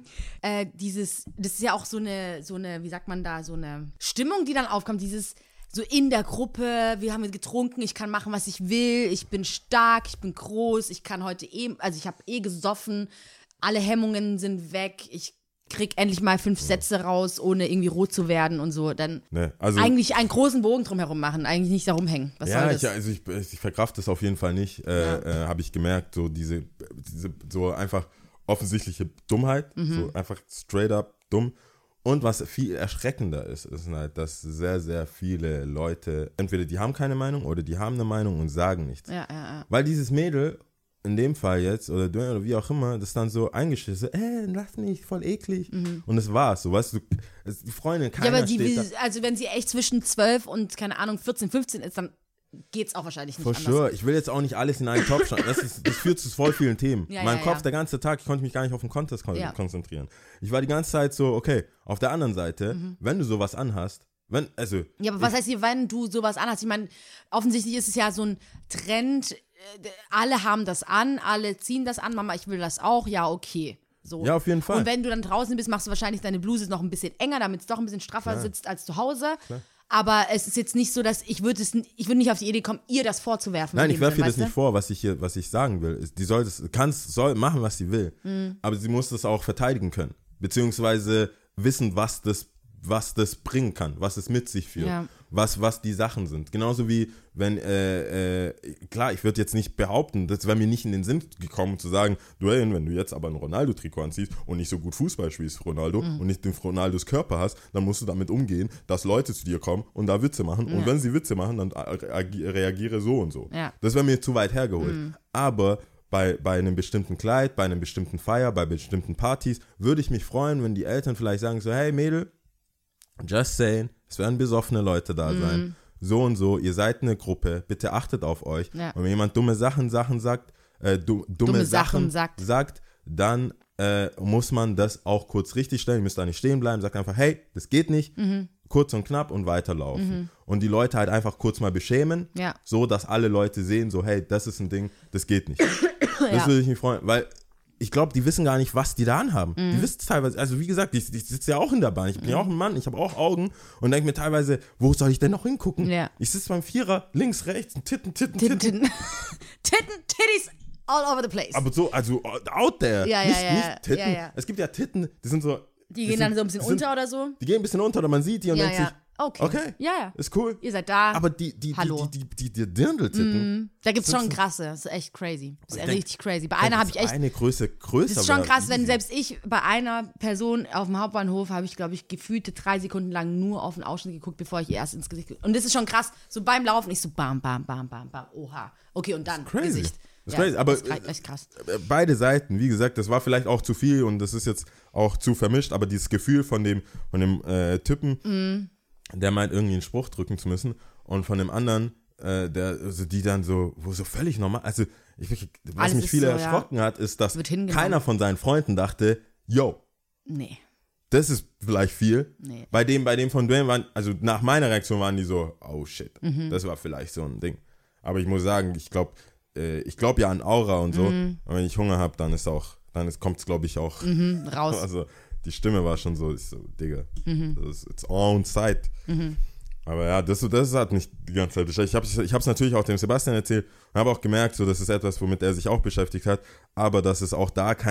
das ist ja auch so eine, wie sagt man da, so eine Stimmung, die dann aufkommt. Dieses so in der Gruppe, wir haben getrunken, ich kann machen, was ich will, ich bin stark, ich bin groß, ich kann heute ich habe gesoffen, alle Hemmungen sind weg, ich krieg endlich mal 5 Sätze raus, ohne irgendwie rot zu werden und so. Dann eigentlich einen großen Bogen drumherum machen, eigentlich nicht da rumhängen. Was soll das? Ich verkraft das auf jeden Fall nicht, habe ich gemerkt, so diese so einfach offensichtliche Dummheit, so einfach straight up dumm. Und was viel erschreckender ist halt, dass sehr, sehr viele Leute, entweder die haben keine Meinung oder die haben eine Meinung und sagen nichts. Ja. Weil dieses Mädel, in dem Fall jetzt, oder wie auch immer, das dann so eingeschrieben, so, lass mich, voll eklig. Und das war's, so, weißt du, die Freundin, keiner aber steht da. also wenn sie echt zwischen 12 und, keine Ahnung, 14, 15 ist, dann geht's auch wahrscheinlich nicht anders. Sure. Ich will jetzt auch nicht alles in einen Topf schneiden. Das führt zu voll vielen Themen. Mein Kopf, der ganze Tag, ich konnte mich gar nicht auf den Contest konzentrieren. Ich war die ganze Zeit so, okay, auf der anderen Seite, wenn du sowas anhast, aber was heißt hier, wenn du sowas anhast? Ich meine, offensichtlich ist es ja so ein Trend, alle haben das an, alle ziehen das an, Mama, ich will das auch, ja, okay. So. Ja, auf jeden Fall. Und wenn du dann draußen bist, machst du wahrscheinlich deine Bluse noch ein bisschen enger, damit es doch ein bisschen straffer sitzt als zu Hause. Klar. Aber es ist jetzt nicht so, dass ich würde nicht auf die Idee kommen, ihr das vorzuwerfen. Nein, ich werfe ihr das nicht vor, was ich sagen will. Die soll machen, was sie will. Aber sie muss das auch verteidigen können. Beziehungsweise wissen, was das bringen kann, was es mit sich führt, was die Sachen sind. Genauso wie, wenn, klar, ich würde jetzt nicht behaupten, das wäre mir nicht in den Sinn gekommen zu sagen, Dwayne, wenn du jetzt aber ein Ronaldo-Trikot anziehst und nicht so gut Fußball spielst, Ronaldo, und nicht den Ronaldos Körper hast, dann musst du damit umgehen, dass Leute zu dir kommen und da Witze machen. Und wenn sie Witze machen, dann reagiere so und so. Ja. Das wäre mir zu weit hergeholt. Aber bei einem bestimmten Kleid, bei einem bestimmten Feier, bei bestimmten Partys, würde ich mich freuen, wenn die Eltern vielleicht sagen so, hey Mädel, just saying, es werden besoffene Leute da sein. So und so, ihr seid eine Gruppe, bitte achtet auf euch. Ja. Und wenn jemand dumme Sachen sagt, dann muss man das auch kurz richtig stellen. Ihr müsst da nicht stehen bleiben, sagt einfach, hey, das geht nicht. Kurz und knapp und weiterlaufen. Und die Leute halt einfach kurz mal beschämen, so dass alle Leute sehen, so, hey, das ist ein Ding, das geht nicht. Das würde ich mich freuen, weil ich glaube, die wissen gar nicht, was die da anhaben. Die wissen es teilweise, also wie gesagt, ich sitze ja auch in der Bahn, ich bin ja auch ein Mann, ich habe auch Augen und denke mir teilweise, wo soll ich denn noch hingucken? Ja. Ich sitze beim Vierer, links, rechts, Titten. Titties all over the place. Aber so, also out there, nicht Titten. Ja. Es gibt ja Titten, die sind so... Die gehen dann so ein bisschen unter oder so? Die gehen ein bisschen unter oder man sieht die und denkt sich, okay, ja. Ist cool. Ihr seid da. Aber die Dirndl-Titten. Da gibt's schon krasse, das ist echt crazy. Das ist richtig crazy. Bei einer habe ich echt... Eine Größe größer. Das ist schon krass, wenn selbst ich bei einer Person auf dem Hauptbahnhof habe ich, glaube ich, gefühlte 3 Sekunden lang nur auf den Ausschnitt geguckt, bevor ich ihr erst ins Gesicht... Und das ist schon krass. So beim Laufen, ich so bam, bam, bam, bam, bam, oha. Okay, und dann Gesicht. Das ist crazy, aber das ist echt krass. Beide Seiten, wie gesagt, das war vielleicht auch zu viel und das ist jetzt auch zu vermischt, aber dieses Gefühl von dem Typen, der meint, irgendwie einen Spruch drücken zu müssen und von dem anderen, die dann so, wo so völlig normal, also was mich viel erschrocken hat, ist, dass keiner von seinen Freunden dachte, yo, nee. Das ist vielleicht viel. Nee. Bei dem von Dwayne waren, also nach meiner Reaktion waren die so, oh shit, das war vielleicht so ein Ding. Aber ich muss sagen, ich glaube ja an Aura und so. Und wenn ich Hunger habe, dann kommt es, glaube ich, auch raus. Also die Stimme war schon so, Digga, it's on site. Aber ja, das hat mich die ganze Zeit beschäftigt. Ich habe es natürlich auch dem Sebastian erzählt und habe auch gemerkt, so, das ist etwas, womit er sich auch beschäftigt hat, aber dass es auch da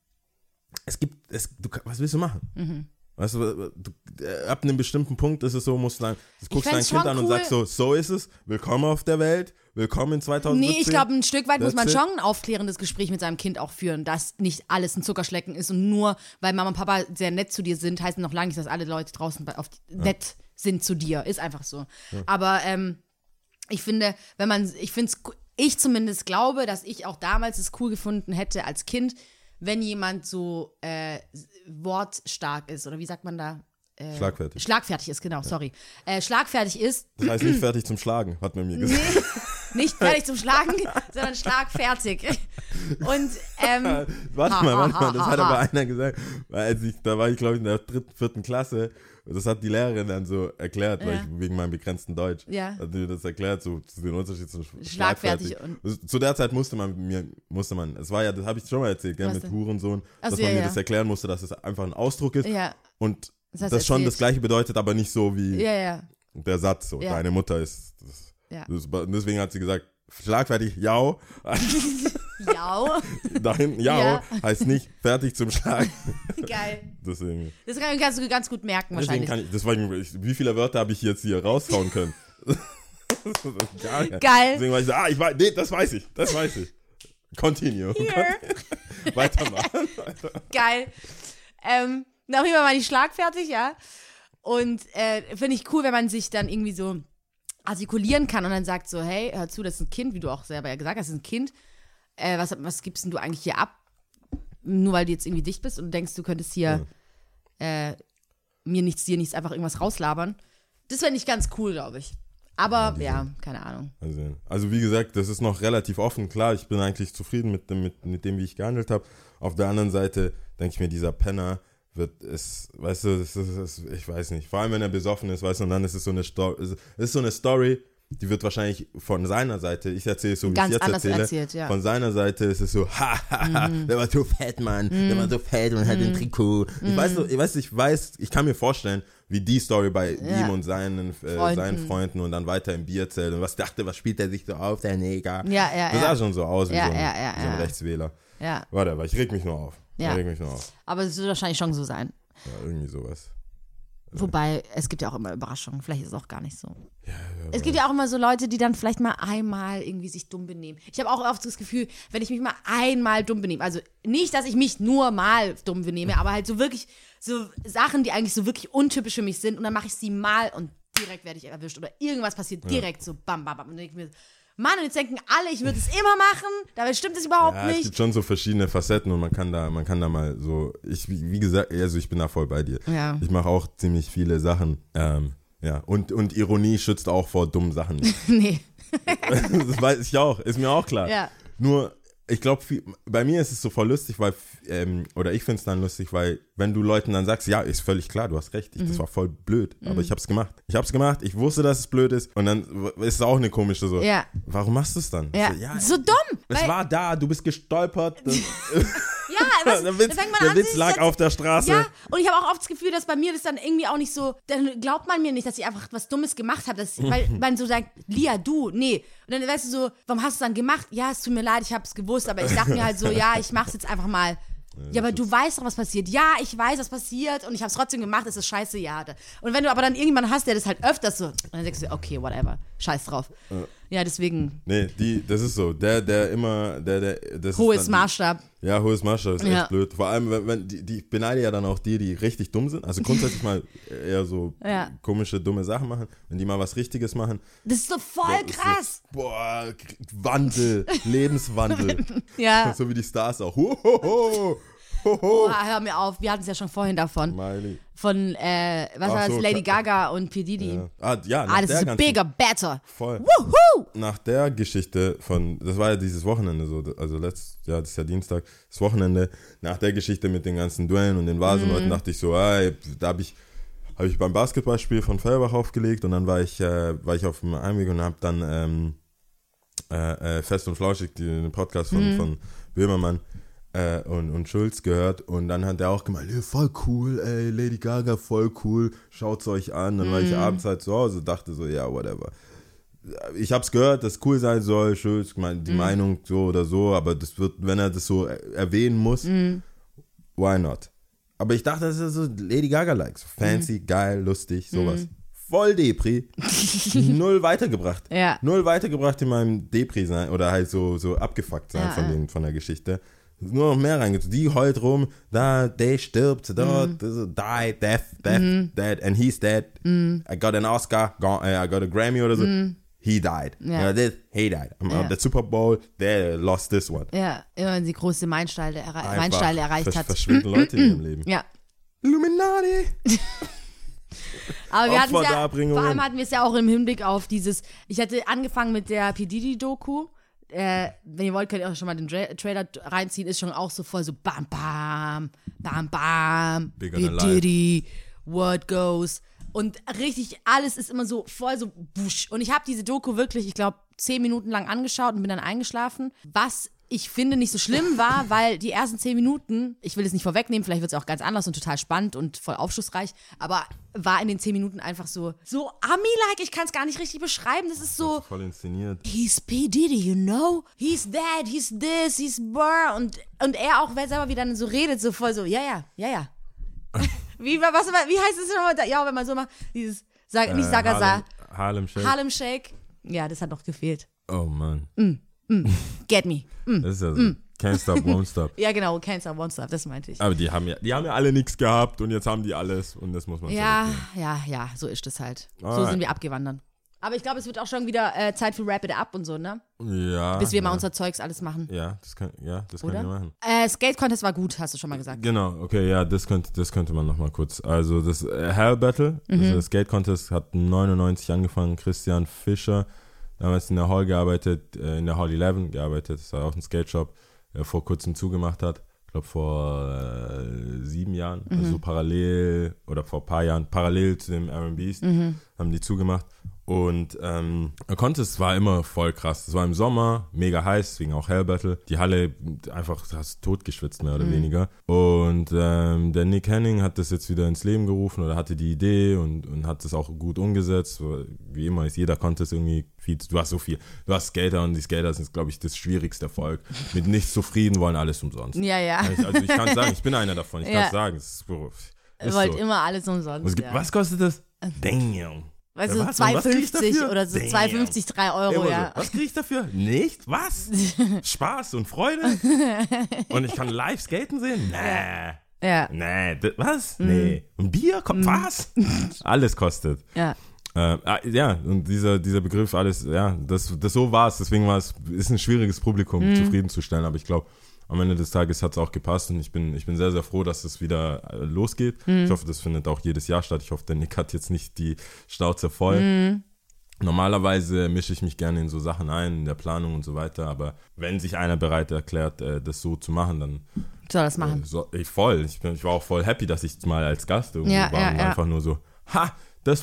was willst du machen? Weißt du, ab einem bestimmten Punkt ist es so, guckst dein Kind an und sagst so ist es, willkommen auf der Welt, willkommen in 2017. Nee, ich glaube, ein Stück weit muss man schon ein aufklärendes Gespräch mit seinem Kind auch führen, dass nicht alles ein Zuckerschlecken ist und nur, weil Mama und Papa sehr nett zu dir sind, heißt noch lange nicht, dass alle Leute draußen nett sind zu dir. Ist einfach so. Ja. Aber ich finde, ich zumindest glaube, dass ich auch damals es cool gefunden hätte als Kind, wenn jemand so wortstark ist, oder wie sagt man da? Schlagfertig. Schlagfertig ist, genau, sorry. Schlagfertig ist. Das heißt nicht fertig zum Schlagen, hat man mir gesagt. Nicht fertig zum Schlagen, sondern schlagfertig. Und, warte mal, das hat aber einer gesagt, weil da war ich, glaube ich, in der 3., 4. Klasse, das hat die Lehrerin dann so erklärt, weil ich wegen meinem begrenzten Deutsch, hat die das erklärt, so den Unterschied zwischen schlagfertig. Und zu der Zeit musste man, es war ja, das habe ich schon mal erzählt, gell, mit Hurensohn, dass man mir das erklären musste, dass es einfach ein Ausdruck ist und das schon das Gleiche bedeutet, aber nicht so wie der Satz, so, deine Mutter ist, deswegen hat sie gesagt, schlagfertig, jau. Jau? Dahin, jau, heißt nicht fertig zum Schlagen. Geil. Deswegen. Das kannst du ganz gut merken wahrscheinlich. Wie viele Wörter habe ich jetzt hier raushauen können? Geil. Deswegen war ich so, das weiß ich. Continue. Weitermachen. Geil. Auf jeden Fall war ich schlagfertig, ja. Und finde ich cool, wenn man sich dann irgendwie so artikulieren kann und dann sagt so, hey, hör zu, das ist ein Kind, wie du auch selber ja gesagt hast, das ist ein Kind. Was gibst denn du eigentlich hier ab? Nur weil du jetzt irgendwie dicht bist und denkst, du könntest hier dir nichts einfach irgendwas rauslabern. Das fände ich ganz cool, glaube ich. Aber, keine Ahnung. Also wie gesagt, das ist noch relativ offen. Klar, ich bin eigentlich zufrieden mit dem, wie ich gehandelt habe. Auf der anderen Seite denke ich mir, dieser Penner weißt du, ich weiß nicht. Vor allem, wenn er besoffen ist, weißt du, und dann ist es so eine Story, die wird wahrscheinlich von seiner Seite, ich erzähle es so, wie ich jetzt erzähle, von seiner Seite ist es so, der war so fett, Mann, der war so fett und hat ein Trikot. Ich kann mir vorstellen, wie die Story bei ihm und seinen Freunden und dann weiter im Bierzelt und was spielt er sich so auf, der Neger. Das sah schon so aus wie so ein Rechtswähler. Ja. Warte, ich reg mich nur auf. Aber es wird wahrscheinlich schon so sein. Ja, irgendwie sowas. Wobei, es gibt ja auch immer Überraschungen. Vielleicht ist es auch gar nicht so. Es gibt ja auch immer so Leute, die dann vielleicht mal einmal irgendwie sich dumm benehmen. Ich habe auch oft das Gefühl, wenn ich mich mal einmal dumm benehme, also nicht, dass ich mich nur mal dumm benehme, aber halt so wirklich so Sachen, die eigentlich so wirklich untypisch für mich sind und dann mache ich sie mal und direkt werde ich erwischt oder irgendwas passiert direkt so bam, bam, bam. Und dann denke ich mir, Mann, und jetzt denken alle, ich würde es immer machen, dabei stimmt es überhaupt nicht. Es gibt schon so verschiedene Facetten und man kann da mal so, wie gesagt, also ich bin da voll bei dir. Ja. Ich mache auch ziemlich viele Sachen, und Ironie schützt auch vor dummen Sachen nicht. Nee. Das weiß ich auch, ist mir auch klar. Ja. Nur, ich glaube, bei mir ist es so voll lustig, weil, oder ich finde es dann lustig, weil wenn du Leuten dann sagst, ja, ist völlig klar, du hast recht, das war voll blöd, aber ich hab's gemacht. Ich wusste, dass es blöd ist und dann ist es auch eine komische so, warum machst du es dann? Ja. So dumm! Es war da, du bist gestolpert. Der Witz lag auf der Straße. Ja, und ich habe auch oft das Gefühl, dass bei mir das dann irgendwie auch nicht so, dann glaubt man mir nicht, dass ich einfach was Dummes gemacht habe, weil man so sagt, Lia, du, nee. Und dann weißt du so, warum hast du es dann gemacht? Ja, es tut mir leid, ich habe es gewusst, aber ich dachte mir halt so, ja, ich mach's jetzt einfach mal. Ja, aber du weißt doch, was passiert. Ja, ich weiß, was passiert und ich habe es trotzdem gemacht, es ist scheiße, ja. Und wenn du aber dann irgendjemanden hast, der das halt öfters so, dann denkst du, okay, whatever, scheiß drauf. Ja, deswegen. Nee, das ist so, das hohes Maßstab. Ja, hohes Maßstab ist echt blöd. Vor allem, wenn die beneide ja dann auch die richtig dumm sind. Also grundsätzlich mal eher so komische, dumme Sachen machen. Wenn die mal was Richtiges machen. Das ist so voll krass. So, Wandel, Lebenswandel. Ja. So wie die Stars auch. Hör mir auf, wir hatten es ja schon vorhin davon. Miley. Von, was war das, Lady Gaga und P. Diddy. Ja. Das ist bigger, better. Voll. Woohoo! Nach der Geschichte das war ja dieses Wochenende so, also das ist ja Dienstag, das Wochenende, nach der Geschichte mit den ganzen Duellen und den Vasenleuten dachte ich so, da habe ich beim Basketballspiel von Feuerbach aufgelegt und dann war ich auf dem Heimweg und habe dann Fest und Flauschig, den Podcast von Böhmermann und Schulz gehört und dann hat er auch gemeint, voll cool, ey, Lady Gaga, voll cool, schaut's euch an. Dann war ich abends halt zu Hause, dachte so, ja, whatever. Ich hab's gehört, dass es cool sein soll, Schulz, die Meinung so oder so, aber das wird, wenn er das so erwähnen muss, why not? Aber ich dachte, das ist so Lady Gaga-like, so fancy, geil, lustig, sowas. Voll Depri, null weitergebracht. Ja. Null weitergebracht in meinem Depri sein oder halt so abgefuckt sein von der Geschichte. Nur noch mehr reingezogen. Die heult rum, der stirbt, dort, die, death, dead, and he's dead. I got an Oscar, I got a Grammy oder so. He died. Ja. He died. The Super Bowl, they lost this one. Ja, immer wenn sie große Meilensteine erreicht hat. Verschwinden Leute in ihrem Leben. Ja. Illuminati. Aber wir hatten es ja, Opferdarbringungen. vor allem hatten wir es ja auch im Hinblick auf dieses, ich hatte angefangen mit der P. Diddy-Doku. Wenn ihr wollt, könnt ihr auch schon mal den Trailer reinziehen, ist schon auch so voll so bam, bam, bam, bam, Bigger P. than life. Diddy, what goes. Und richtig, alles ist immer so voll so busch. Und ich habe diese Doku wirklich, ich glaube, 10 Minuten lang angeschaut und bin dann eingeschlafen. Was ich finde nicht so schlimm war, weil die ersten 10 Minuten, ich will es nicht vorwegnehmen, vielleicht wird es auch ganz anders und total spannend und voll aufschlussreich, aber war in den 10 Minuten einfach so Ami-like, ich kann es gar nicht richtig beschreiben, das ist so, Voll inszeniert. he's P. Diddy, you know, he's that, he's this, he's brr, und er auch, wer selber wie dann so redet, so voll so, ja. Wie heißt es nochmal? Ja, wenn man so macht, dieses, nicht Sagasa, Harlem Shake. Harlem Shake, ja, das hat noch gefehlt. Oh Mann. Get me. Das ist ja so. Can't stop, won't stop. Ja, genau, Can't Stop, Won't Stop, das meinte ich. Aber die haben ja alle nichts gehabt und jetzt haben die alles und das muss man Ja, zurücknehmen. so ist es halt. So Alright. sind wir abgewandert. Aber ich glaube, es wird auch schon wieder Zeit für Wrap It Up und so, ne? Ja. Bis wir mal unser Zeugs alles machen. Ja, das können wir Oder? machen. Skate Contest war gut, hast du schon mal gesagt. Genau, okay, ja, das könnte man nochmal kurz. Also das Hell Battle, also das Skate Contest hat 99 angefangen, Christian Fischer, damals in der Hall gearbeitet, in der Hall 11 gearbeitet, das war auch ein Skate Shop, der vor kurzem zugemacht hat, ich glaube vor 7 Jahren, also parallel, oder vor ein paar Jahren, parallel zu dem R&B's, haben die zugemacht. Und der Contest war immer voll krass. Es war im Sommer, mega heiß, deswegen auch Hell Battle. Die Halle einfach hast totgeschwitzt, mehr oder weniger. Und der Nick Henning hat das jetzt wieder ins Leben gerufen oder hatte die Idee und hat das auch gut umgesetzt. Wie immer ist jeder Contest irgendwie viel. Du hast Skater und die Skater sind, glaube ich, das schwierigste Volk. Mit nichts zufrieden, wollen alles umsonst. Ja. Also ich kann sagen, ich bin einer davon. Ich kann es sagen. Ihr wollt immer alles umsonst. Was kostet das? Damn. Weißt du, Was? Und was krieg ich 2,50 dafür? oder so, Damn. 2,50, 3 Euro, Immer ja. so. Was kriege ich dafür? Nicht? Was? Spaß und Freude? Und ich kann live skaten sehen? Nee. Ja. Nee. Was? Nee. Und Bier? Kommt was? Alles kostet. Ja. Ja, und dieser Begriff, alles, ja, das so war es. Deswegen ist ein schwieriges Publikum zufriedenzustellen. Aber ich glaube, am Ende des Tages hat es auch gepasst und ich bin sehr, sehr froh, dass es wieder losgeht. Ich hoffe, das findet auch jedes Jahr statt. Ich hoffe, der Nick hat jetzt nicht die Schnauze voll. Normalerweise mische ich mich gerne in so Sachen ein, in der Planung und so weiter, aber wenn sich einer bereit erklärt, das so zu machen, dann Soll das machen. Ich war auch voll happy, dass ich mal als Gast irgendwie war und einfach nur so, das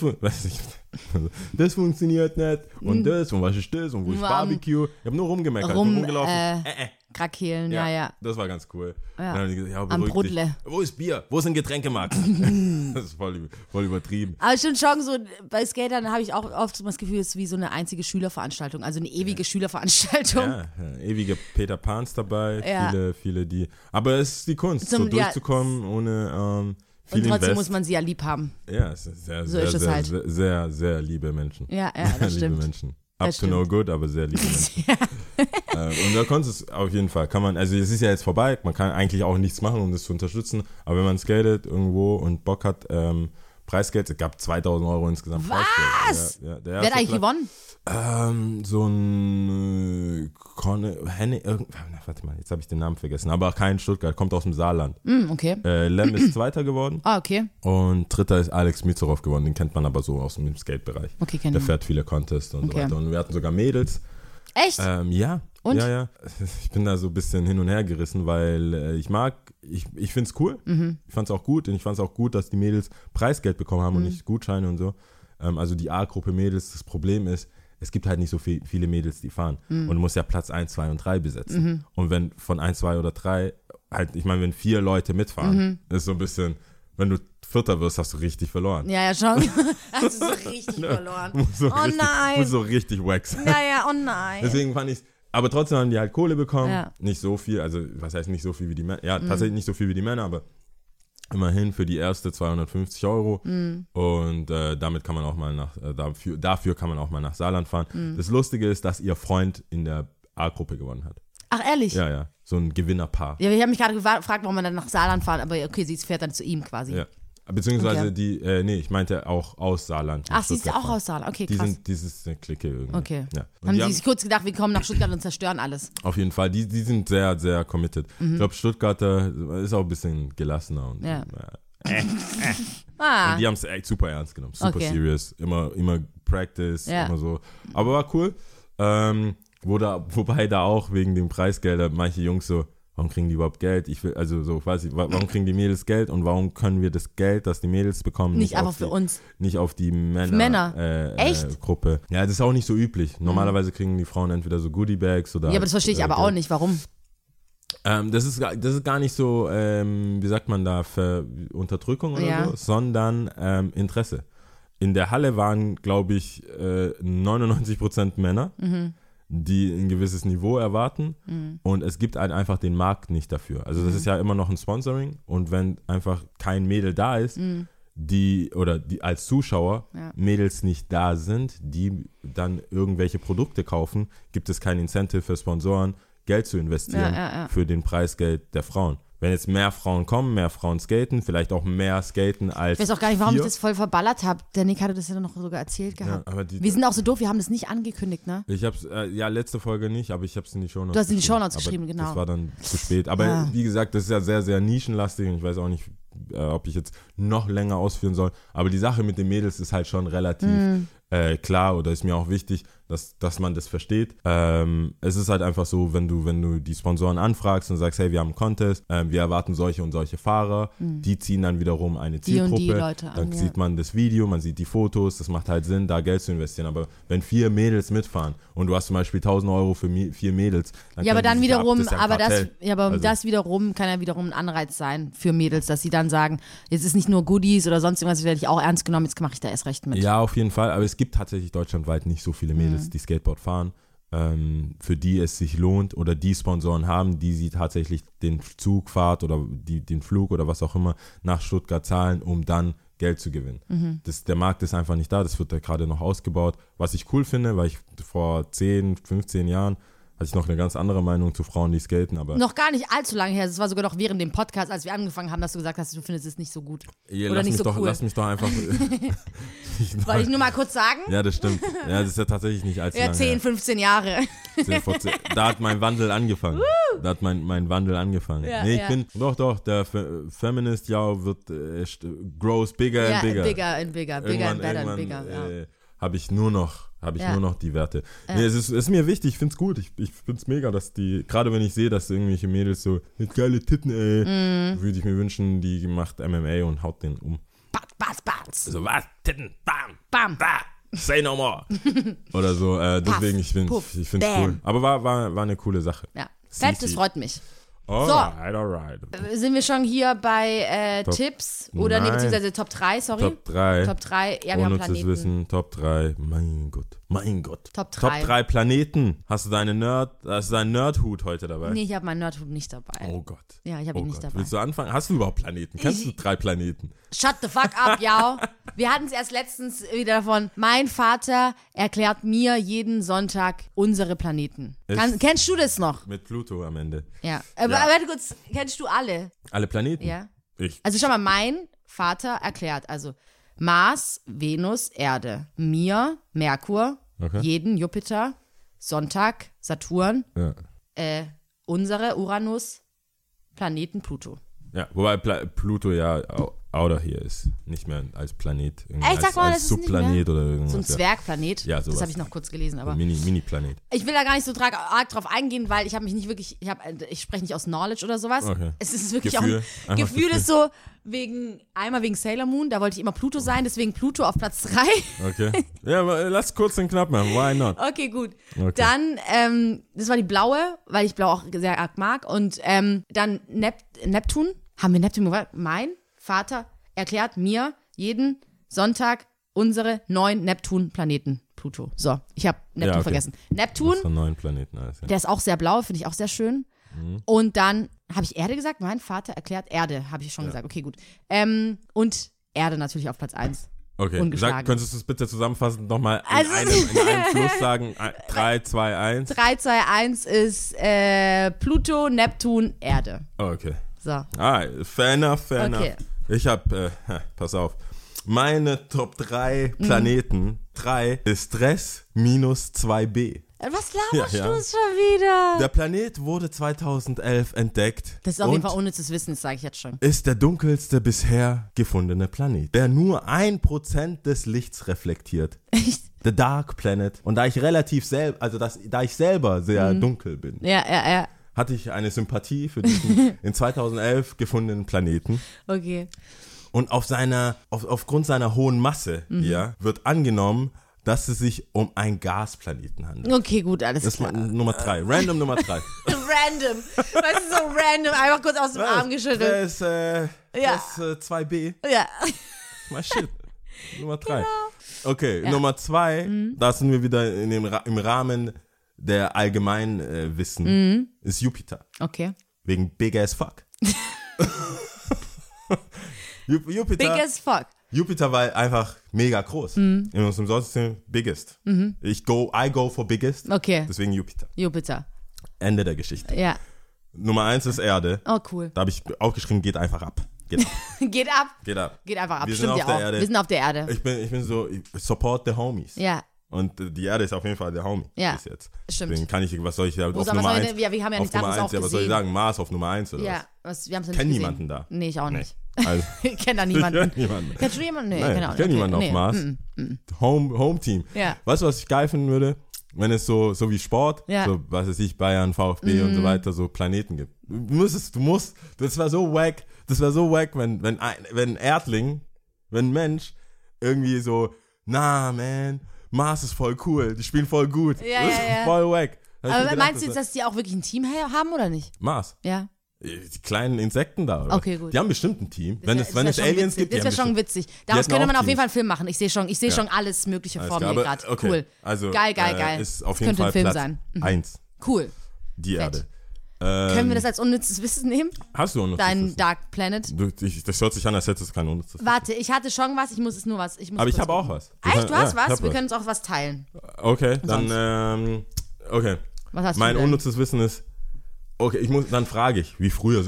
funktioniert nicht und das und was ist das und wo ist Barbecue. Ich habe nur rumgemeckert, bin rumgelaufen. Krakehlen, ja. Das war ganz cool. Ja. Dann haben die gesagt, Am beruhig dich. Brudle. Wo ist Bier? Wo ist ein Getränkemarkt? Das ist voll übertrieben. Aber schon so, bei Skatern habe ich auch oft so das Gefühl, es ist wie so eine einzige Schülerveranstaltung, also eine ewige Schülerveranstaltung. Ja, ewige Peter Pans dabei, Ja. viele die. Aber es ist die Kunst, so durchzukommen ohne viel Und trotzdem Invest. muss man sie ja lieb haben. Ja, es ist sehr, So sehr, ist es sehr, halt. sehr, sehr, sehr liebe Menschen. Ja, Sehr das liebe stimmt. Menschen. Up Das to no good, aber sehr liebe Menschen. Und da konntest es auf jeden Fall, also es ist ja jetzt vorbei, man kann eigentlich auch nichts machen, um das zu unterstützen, aber wenn man skatet irgendwo und Bock hat, Preisgeld, es gab 2.000 Euro insgesamt. Was? Ja, Wer hat eigentlich gewonnen? So ein warte mal, jetzt habe ich den Namen vergessen, aber kein Stuttgart, kommt aus dem Saarland. Okay. Lem ist Zweiter geworden Okay. und Dritter ist Alex Mizorov geworden, den kennt man aber so aus dem Skate-Bereich. Okay, kenn Der ich. fährt viele Contests und Okay. so weiter und wir hatten sogar Mädels. Echt? Ja. Und? Ja. Ich bin da so ein bisschen hin und her gerissen, weil ich finde es cool. Ich fand es auch gut und ich fand es auch gut, dass die Mädels Preisgeld bekommen haben und nicht Gutscheine und so. Also die A-Gruppe Mädels, das Problem ist, es gibt halt nicht so viele Mädels, die fahren. Und du musst ja Platz 1, 2 und 3 besetzen. Und wenn von 1, 2 oder 3, halt, ich meine, wenn 4 Leute mitfahren, ist so ein bisschen, wenn du Vierter wirst, hast du richtig verloren. Ja, schon. Hast du so richtig verloren. Nein. Muss so richtig wack sein. Ja, oh nein. Deswegen fand ich aber trotzdem haben die halt Kohle bekommen. Ja. Nicht so viel, also was heißt nicht so viel wie die Männer? Ja, tatsächlich nicht so viel wie die Männer, aber immerhin für die erste 250 Euro. Und damit kann man auch mal dafür kann man auch mal nach Saarland fahren. Das Lustige ist, dass ihr Freund in der A-Gruppe gewonnen hat. Ach, ehrlich? Ja. So ein Gewinnerpaar. Ja, ich habe mich gerade gefragt, warum man dann nach Saarland fahren, aber okay, sie fährt dann zu ihm quasi. Ja. Beziehungsweise Okay. ich meinte auch aus Saarland. Ach, sie ist auch aus Saarland. Okay, krass. Dieses eine Clique irgendwie. Okay. Ja. Und Haben die sie sich kurz gedacht, wir kommen nach Stuttgart und zerstören alles. Auf jeden Fall, die sind sehr, sehr committed. Ich glaube, Stuttgarter ist auch ein bisschen gelassener. Und, Ja. Und die haben es echt super ernst genommen. Super serious. Immer Practice, immer so. Aber war cool. Wobei da auch wegen dem Preisgelder manche Jungs so, warum kriegen die überhaupt Geld? Warum kriegen die Mädels Geld und warum können wir das Geld, das die Mädels bekommen, nicht einfach für uns? Nicht auf die Männer. Echt? Gruppe. Ja, das ist auch nicht so üblich. Normalerweise kriegen die Frauen entweder so Goodie-Bags oder... Ja, aber das verstehe ich aber auch nicht. Warum? Das ist gar nicht so, wie sagt man da, Unterdrückung oder so, sondern Interesse. In der Halle waren, glaube ich, 99% Männer, die ein gewisses Niveau erwarten und es gibt halt einfach den Markt nicht dafür. Also das ist ja immer noch ein Sponsoring und wenn einfach kein Mädel da ist, die als Zuschauer Mädels nicht da sind, die dann irgendwelche Produkte kaufen, gibt es kein Incentive für Sponsoren, Geld zu investieren für den Preisgeld der Frauen. Wenn jetzt mehr Frauen kommen, mehr Frauen skaten, vielleicht auch mehr skaten als ich weiß auch gar nicht, warum ich das voll verballert habe. Der Nick hatte das ja noch sogar erzählt gehabt. Ja, wir sind auch so doof, wir haben das nicht angekündigt, ne? Ich hab's, letzte Folge nicht, aber ich hab's in die Shownotes Du hast in die Shownotes geschrieben, genau. Das war dann zu spät. Aber wie gesagt, das ist ja sehr, sehr nischenlastig und ich weiß auch nicht, ob ich jetzt noch länger ausführen soll. Aber die Sache mit den Mädels ist halt schon relativ klar oder ist mir auch wichtig, dass man das versteht. Es ist halt einfach so, wenn du die Sponsoren anfragst und sagst, hey, wir haben einen Contest, wir erwarten solche und solche Fahrer, die ziehen dann wiederum eine Zielgruppe, die Leute dann sieht man das Video, man sieht die Fotos, das macht halt Sinn, da Geld zu investieren. Aber wenn 4 Mädels mitfahren und du hast zum Beispiel 1.000 Euro für 4 Mädels, dann ja, aber dann wiederum, das das wiederum kann ja wiederum ein Anreiz sein für Mädels, dass sie dann sagen, jetzt ist nicht nur Goodies oder sonst irgendwas, werde ich auch ernst genommen, jetzt mache ich da erst recht mit. Ja, auf jeden Fall, aber es gibt tatsächlich deutschlandweit nicht so viele Mädels, die Skateboard fahren, für die es sich lohnt oder die Sponsoren haben, die sie tatsächlich den Zugfahrt oder den Flug oder was auch immer nach Stuttgart zahlen, um dann Geld zu gewinnen. Der Markt ist einfach nicht da, das wird da gerade noch ausgebaut. Was ich cool finde, weil ich vor 10, 15 Jahren hatte ich noch eine ganz andere Meinung zu Frauen, die skaten, aber... Noch gar nicht allzu lange her, das war sogar noch während dem Podcast, als wir angefangen haben, dass du gesagt hast, du findest es nicht so gut. Oder nicht so cool. Lass mich doch einfach... Wollte ich nur mal kurz sagen? Ja, das stimmt. Ja, das ist ja tatsächlich nicht allzu lange 10, 15 Jahre. Da hat mein Wandel angefangen. Ich bin... Doch, der Feminist wird grows bigger and bigger. Bigger and better and bigger. Habe ich nur noch die Werte. Nee, es ist mir wichtig, ich find's gut. Ich find's mega, dass gerade wenn ich sehe, dass irgendwelche Mädels so mit geile Titten, würde ich mir wünschen, die macht MMA und haut den um. Bats. So, was? Titten, bam, say no more. Oder so, deswegen, ich find's cool. Aber war eine coole Sache. Ja, fett, das freut mich. Alright. Sind wir schon hier bei Tipps? Oder beziehungsweise Top 3, sorry. Top 3. Ja, wir haben Planeten. Das Wissen, Top 3. Mein Gott. Top 3 Planeten. Hast du deinen Nerdhut heute dabei? Nee, ich habe meinen Nerdhut nicht dabei. Oh Gott. Ja, ich habe ihn nicht dabei. Willst du anfangen? Hast du überhaupt Planeten? Kennst du 3 Planeten? Shut the fuck up, ja. Wir hatten es erst letztens wieder davon. Mein Vater erklärt mir jeden Sonntag unsere Planeten. Kennst du das noch? Mit Pluto am Ende. Ja. Aber warte kurz, kennst du alle? Alle Planeten? Ja. Also schau mal, mein Vater erklärt, also Mars, Venus, Erde, mir, Merkur, jeden, Jupiter, Sonntag, Saturn, unsere Uranus, Planeten Pluto. Ja, wobei Pluto ja outer hier ist, nicht mehr als Planet. Echt, sag mal, das ist Subplanet oder irgendwas. So ein Zwergplanet. Ja, sowas. Das habe ich noch kurz gelesen, aber Mini-Planet. Ich will da gar nicht so arg drauf eingehen, weil ich habe mich nicht wirklich, ich spreche nicht aus Knowledge oder sowas. Okay. Es ist wirklich Gefühl ist so einmal wegen Sailor Moon, da wollte ich immer Pluto sein, deswegen Pluto auf Platz 3. Okay. Ja, aber lass kurz den knapp machen, why not? Okay, gut. Okay. Dann, das war die blaue, weil ich blau auch sehr arg mag und dann Neptun. Haben wir Neptun gesagt? Mein Vater erklärt mir jeden Sonntag unsere 9 Neptun-Planeten. Pluto. So, ich habe Neptun vergessen. Neptun. Das sind 9 Planeten. Also. Der ist auch sehr blau, finde ich auch sehr schön. Und dann, habe ich Erde gesagt? Mein Vater erklärt Erde, habe ich schon gesagt. Okay, gut. Und Erde natürlich auf Platz 1. Okay, könntest du es bitte zusammenfassend nochmal in einem Fluss sagen? 3, 2, 1. 3, 2, 1 ist Pluto, Neptun, Erde. Okay. So. Fair enough. Ich habe, pass auf, meine Top 3 Planeten, 3 ist Stress minus 2b. Was laberst Ja, ja. du schon wieder? Der Planet wurde 2011 entdeckt. Das ist auf und jeden Fall unnützes Wissen, das sage ich jetzt schon. ist der dunkelste bisher gefundene Planet, der nur 1% des Lichts reflektiert. Echt? The Dark Planet. Und da ich da ich selber sehr dunkel bin, Ja. hatte ich eine Sympathie für diesen in 2011 gefundenen Planeten. Okay. Und aufgrund seiner hohen Masse hier wird angenommen, dass es sich um einen Gasplaneten handelt. Okay, gut, alles Das ist klar. Nummer 3. Random Nummer 3. Random. Weißt du, so random. Einfach kurz aus dem Arm geschüttelt. Das ist 2b. Ja. My shit. Nummer 3. Okay, Nummer 2, da sind wir wieder im Rahmen der allgemeinen Wissen, ist Jupiter. Okay. Wegen Big as Fuck. Jupiter, Big as fuck. Jupiter war einfach mega groß. In unserem Sonnensystem biggest. I go for biggest. Okay. Deswegen Jupiter. Jupiter. Ende der Geschichte. Ja. Nummer 1 ist Erde. Oh, cool. Da habe ich aufgeschrieben, geht einfach ab. Geht ab. Geht ab. Geht ab. Geht einfach ab. Wir sind Stimmt auf ja der auch. Erde. Wir sind auf der Erde. Ich bin so, support the homies. Ja. Und die Erde ist auf jeden Fall der Homie Ja, bis jetzt. stimmt. Deswegen kann ich, was soll ich auf Wo Nummer 1? wir haben ja auf nichts Nummer anderes 1, auch ja, was soll ich gesehen. sagen? Mars auf Nummer 1 oder Ja, was? wir haben es nicht Kenn gesehen. niemanden da. Nee, ich auch nicht. Also, Ich kenne da niemanden. ich kenn niemanden. Kennst du jemanden? Nee, Nein, genau. ich kenne niemanden auf Nee. Mars. Home Team. Ja. Weißt du, was ich geil finden würde? Wenn es so wie Sport, Ja. so, was weiß ich, Bayern, VfB und so weiter, so Planeten gibt. Du musst, das wäre so wack, wenn ein Erdling, wenn ein Mensch irgendwie so, man, Mars ist voll cool, die spielen voll gut. Ja, das ist ja. voll wack. Hab ich mir Aber gedacht, meinst du jetzt, dass die auch wirklich ein Team haben oder nicht? Mars? Ja. Die kleinen Insekten da, oder? Okay, gut. Die haben bestimmt ein Team. Wenn es wär schon Aliens witzig. gibt, die Das haben wäre schon bestimmt- witzig. Daraus hätten könnte auch man auf jeden Teams. Fall einen Film machen. Ich sehe schon alles Mögliche Alles vor klar, mir aber gerade. okay. Cool. Also, Geil. Ist auf Das jeden könnte Fall ein Film Platz sein. 1, Cool. die Fett. Erde. Können wir das als unnützes Wissen nehmen? Hast du unnützes Dein Wissen? Dark Planet? Das hört sich an, als hättest du kein unnützes Wissen. Warte, ich hatte schon was, ich muss Aber ich habe auch was. Echt, du hast Ja, ich was? hab Wir können uns auch was teilen. Okay, dann, okay. Was hast Mein du denn? unnützes Wissen ist, okay, dann frage ich, wie früher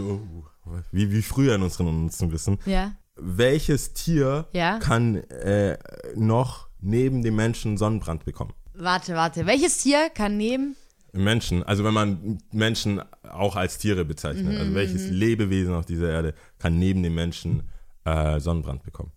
in unserem unnützen Wissen, Ja. welches Tier Ja. kann noch neben dem Menschen Sonnenbrand bekommen? Warte. Welches Tier kann neben... Menschen, also wenn man Menschen auch als Tiere bezeichnet, also welches Lebewesen auf dieser Erde kann neben dem Menschen Sonnenbrand bekommen?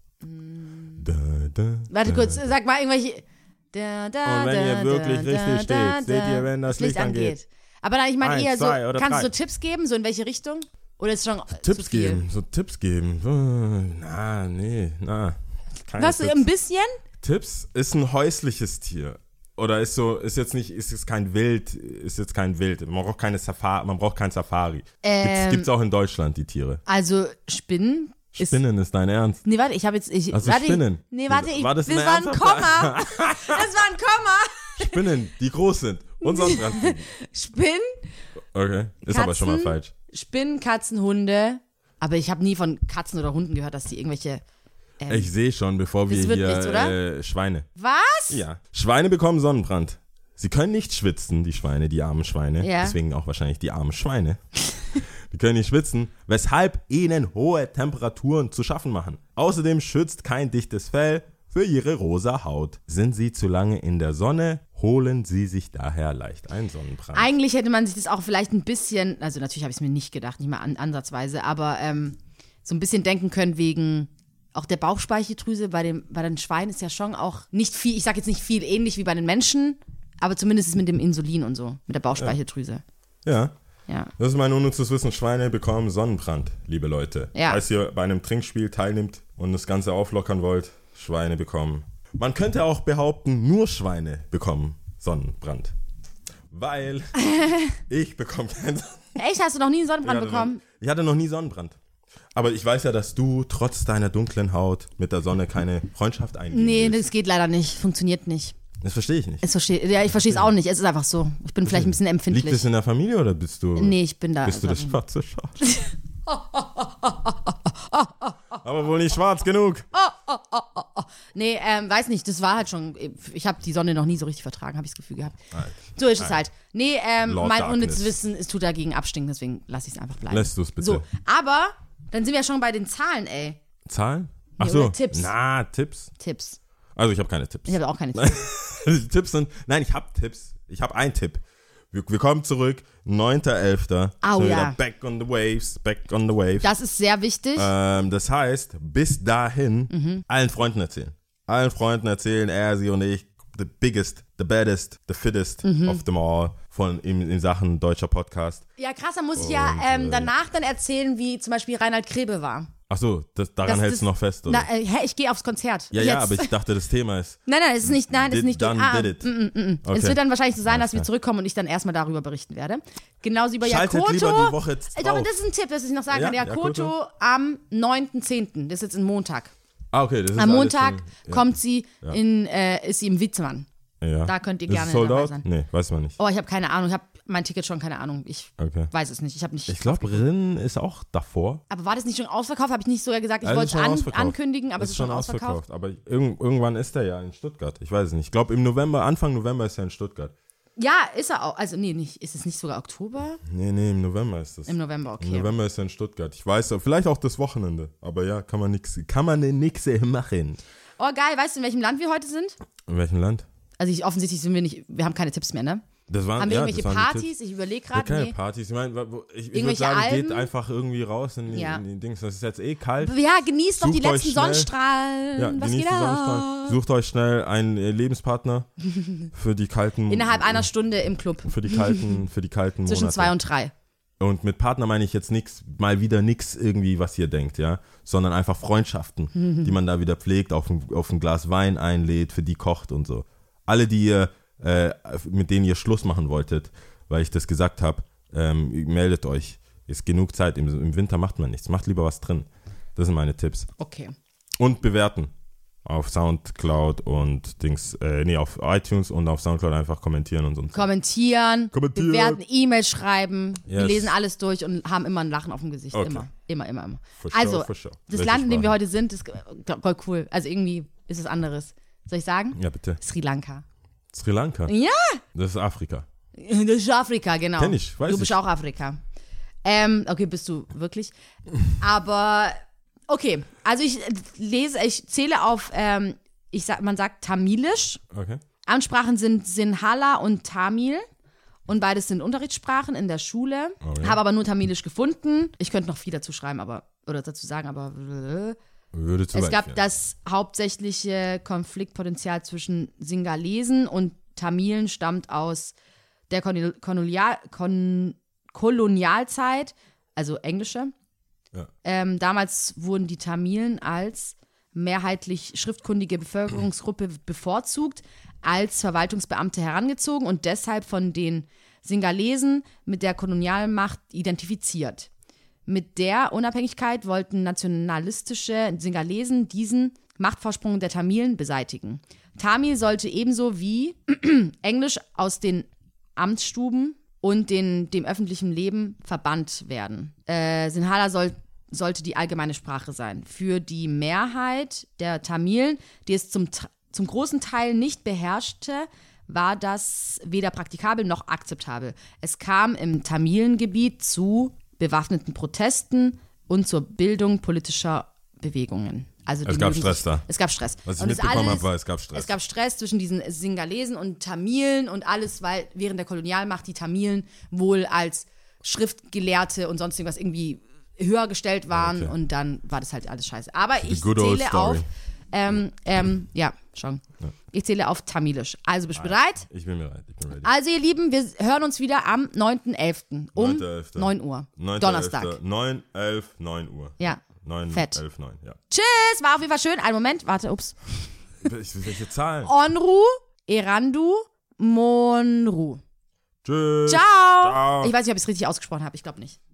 Warte kurz, sag mal irgendwelche... Und wenn ihr wirklich richtig steht, seht ihr, wenn das Licht angeht. Aber dann, ich meine 1, eher so, 2 oder kannst 3. du so Tipps geben, so in welche Richtung? Oder ist schon zu Tipps viel? geben. Keine Was, Tipps. ein bisschen? Tipps ist ein häusliches Tier. Oder ist jetzt kein Wild. Man braucht kein Safari. Gibt's auch in Deutschland, die Tiere. Also Spinnen? Spinnen ist dein Ernst. Nee, warte, Spinnen? War das das eine war ein ernsthafte- Komma. Das war ein Komma. Spinnen, die groß sind. Und Sonnenbrand. Spinnen, Okay, ist aber schon mal falsch. Spinnen, Katzen, Hunde. Aber ich habe nie von Katzen oder Hunden gehört, dass die irgendwelche... Ich sehe schon, bevor wir Das wird hier nichts, oder? Schweine. Was? Ja. Schweine bekommen Sonnenbrand. Sie können nicht schwitzen, die Schweine, die armen Schweine. Ja. Deswegen auch wahrscheinlich die armen Schweine. Die können nicht schwitzen, weshalb ihnen hohe Temperaturen zu schaffen machen. Außerdem schützt kein dichtes Fell für ihre rosa Haut. Sind sie zu lange in der Sonne, holen sie sich daher leicht einen Sonnenbrand. Eigentlich hätte man sich das auch vielleicht ein bisschen, also natürlich habe ich es mir nicht gedacht, nicht mal ansatzweise, aber so ein bisschen denken können wegen auch der Bauchspeicheldrüse. Bei den Schweinen ist ja schon auch nicht viel, ich sage jetzt nicht viel ähnlich wie bei den Menschen, aber zumindest ist mit dem Insulin und so, mit der Bauchspeicheldrüse. Ja. Ja. Das ist mein unnützes Wissen. Schweine bekommen Sonnenbrand, liebe Leute. Ja. Falls ihr bei einem Trinkspiel teilnimmt und das Ganze auflockern wollt, Schweine bekommen. Man könnte auch behaupten, nur Schweine bekommen Sonnenbrand. Weil ich bekomme keinen Sonnenbrand. Echt? Hast du noch nie einen Sonnenbrand bekommen? Ich hatte noch nie Sonnenbrand. Aber ich weiß ja, dass du trotz deiner dunklen Haut mit der Sonne keine Freundschaft eingehen Nee, willst. das geht leider nicht. Funktioniert nicht. Das verstehe ich nicht. Ich verstehe es auch nicht. Es ist einfach so. Ich bin vielleicht ein bisschen empfindlich. Liegt es in der Familie oder bist du... Nee, ich bin da. Bist du das schwarze Schaf? Aber wohl nicht schwarz genug. Nee, weiß nicht, das war halt schon, ich habe die Sonne noch nie so richtig vertragen, habe ich das Gefühl gehabt. So ist es halt. Nee, Lord mein Darkness. unnützes Wissen, es tut dagegen abstinken, deswegen lasse ich es einfach bleiben. Lässt du es bitte. So, aber, dann sind wir ja schon bei den Zahlen, ey. Zahlen? Ach Nee, so. oder Tipps. Tipps. Tipps. Also ich habe keine Tipps. Ich habe auch keine Tipps. Tipps sind, nein, ich habe Tipps. Ich habe einen Tipp. Wir kommen zurück, 9.11. Oh, Sind ja. wieder back on the waves. Das ist sehr wichtig. Das heißt, bis dahin allen Freunden erzählen. Allen Freunden erzählen, er, sie und ich, the biggest, the baddest, the fittest of them all in Sachen deutscher Podcast. Ja, krass, dann muss ich ja danach dann erzählen, wie zum Beispiel Reinhard Grebe war. Achso, daran hältst du noch fest, oder? Ich gehe aufs Konzert. Ja, Jetzt. aber ich dachte, das Thema ist... Nein, ist nicht. Ist nicht done, did it. Okay. Es wird dann wahrscheinlich so sein, dass wir zurückkommen und ich dann erstmal darüber berichten werde. Genauso über Schaltet Yakoto. lieber die Woche jetzt Doch, drauf. das ist ein Tipp, das ich noch sagen kann. Ja, Yakoto am 9.10. Das ist jetzt ein Montag. Ah, okay. Das ist Am alles Montag schon, kommt sie ist sie im Witzmann. Ja. Da könnt ihr Ist gerne es sold dabei out? sein. Nee, weiß man nicht. Oh, ich habe keine Ahnung. Ich habe mein Ticket schon, keine Ahnung. Ich Okay. weiß es nicht. Ich habe nicht. Ich glaube, Rin ist auch davor. Aber war das nicht schon ausverkauft? Habe ich nicht sogar gesagt, ich Also wollte ist schon es ausverkauft. ankündigen, aber es ist schon ausverkauft. Aber irgendwann ist er ja in Stuttgart. Ich weiß es nicht. Ich glaube, Anfang November ist er in Stuttgart. Ja, ist er auch. Also, nee, nicht. Ist es nicht sogar Oktober? Nee, im November ist es. Im November, okay. Im November ist er in Stuttgart. Ich weiß, vielleicht auch das Wochenende. Aber ja, kann man nix machen. Oh, geil. Weißt du, in welchem Land wir heute sind? In welchem Land? Also, offensichtlich sind wir haben keine Tipps mehr, ne? Das waren, Haben wir ja, irgendwelche das waren die Partys? Tipps. Ich überlege Ja, gerade. keine Nee. Partys. Ich meine, ich würde Irgendwelche sagen, Alben? geht einfach irgendwie raus in die Dings. Das ist jetzt kalt. Ja, genießt doch die Sucht euch letzten schnell- Sonnenstrahlen. Ja, Was genießt geht die ab? Sonnenstrahlen. Sucht euch schnell einen Lebenspartner für die kalten Innerhalb einer Stunde im Club. für die kalten Zwischen Monate. 2 und 3. Und mit Partner meine ich jetzt mal wieder nichts irgendwie, was ihr denkt, ja, sondern einfach Freundschaften, die man da wieder pflegt, auf ein Glas Wein einlädt, für die kocht und so. Alle, die ihr mit denen ihr Schluss machen wolltet, weil ich das gesagt habe, meldet euch. Ist genug Zeit. Im Winter macht man nichts. Macht lieber was drin. Das sind meine Tipps. Okay. Und bewerten. Auf Soundcloud und auf iTunes und auf Soundcloud einfach kommentieren und so. Kommentieren, bewerten, E-Mail schreiben. Wir Yes. lesen alles durch und haben immer ein Lachen auf dem Gesicht. Okay. Immer. For Also, sure, for sure. das Welche Land, in dem wir Sprache? heute sind, ist voll cool. Also irgendwie ist es anderes. Soll ich sagen? Ja, bitte. Sri Lanka. Sri Lanka. Ja, Das ist Afrika. das ist Afrika, genau. Kenn ich, weiß Du bist ich. auch Afrika. Okay, bist du wirklich. Aber, okay, also ich zähle auf, man sagt Tamilisch. Okay. Ansprachen sind Sinhala und Tamil. Und beides sind Unterrichtssprachen in der Schule. Oh, ja. Habe aber nur Tamilisch gefunden. Ich könnte noch viel dazu schreiben, oder dazu sagen, aber Würde zu es weit gab führen. das hauptsächliche Konfliktpotenzial zwischen Singalesen und Tamilen stammt aus der Kolonialzeit, also englische. Ja. Damals wurden die Tamilen als mehrheitlich schriftkundige Bevölkerungsgruppe bevorzugt, als Verwaltungsbeamte herangezogen und deshalb von den Singalesen mit der Kolonialmacht identifiziert. Mit der Unabhängigkeit wollten nationalistische Singalesen diesen Machtvorsprung der Tamilen beseitigen. Tamil sollte ebenso wie Englisch aus den Amtsstuben und dem öffentlichen Leben verbannt werden. Sinhala sollte die allgemeine Sprache sein. Für die Mehrheit der Tamilen, die es zum großen Teil nicht beherrschte, war das weder praktikabel noch akzeptabel. Es kam im Tamilengebiet zu bewaffneten Protesten und zur Bildung politischer Bewegungen. Also Es gab Stress da. Es gab Stress. Was ich Und das mitbekommen alles- habe, war, es gab Stress. Es gab Stress zwischen diesen Singalesen und Tamilen und alles, weil während der Kolonialmacht die Tamilen wohl als Schriftgelehrte und sonst irgendwas irgendwie höher gestellt waren Okay. und dann war das halt alles scheiße. Aber ich good old zähle story. auf, ja, schon. Ich zähle auf Tamilisch. Also bist du bereit? Ich bin bereit. Ich bin ready. Also ihr Lieben, wir hören uns wieder am 9.11. um 9.11.. 9 Uhr. 9.11., Donnerstag. 9, 11, 9 Uhr. Ja. 9, Fett. 11, 9, ja. Tschüss, war auf jeden Fall schön. Einen Moment, warte, ups. Welche Zahlen? Onru, Erandu, Monru. Tschüss. Ciao. Ciao. Ich weiß nicht, ob ich es richtig ausgesprochen habe. Ich glaube nicht.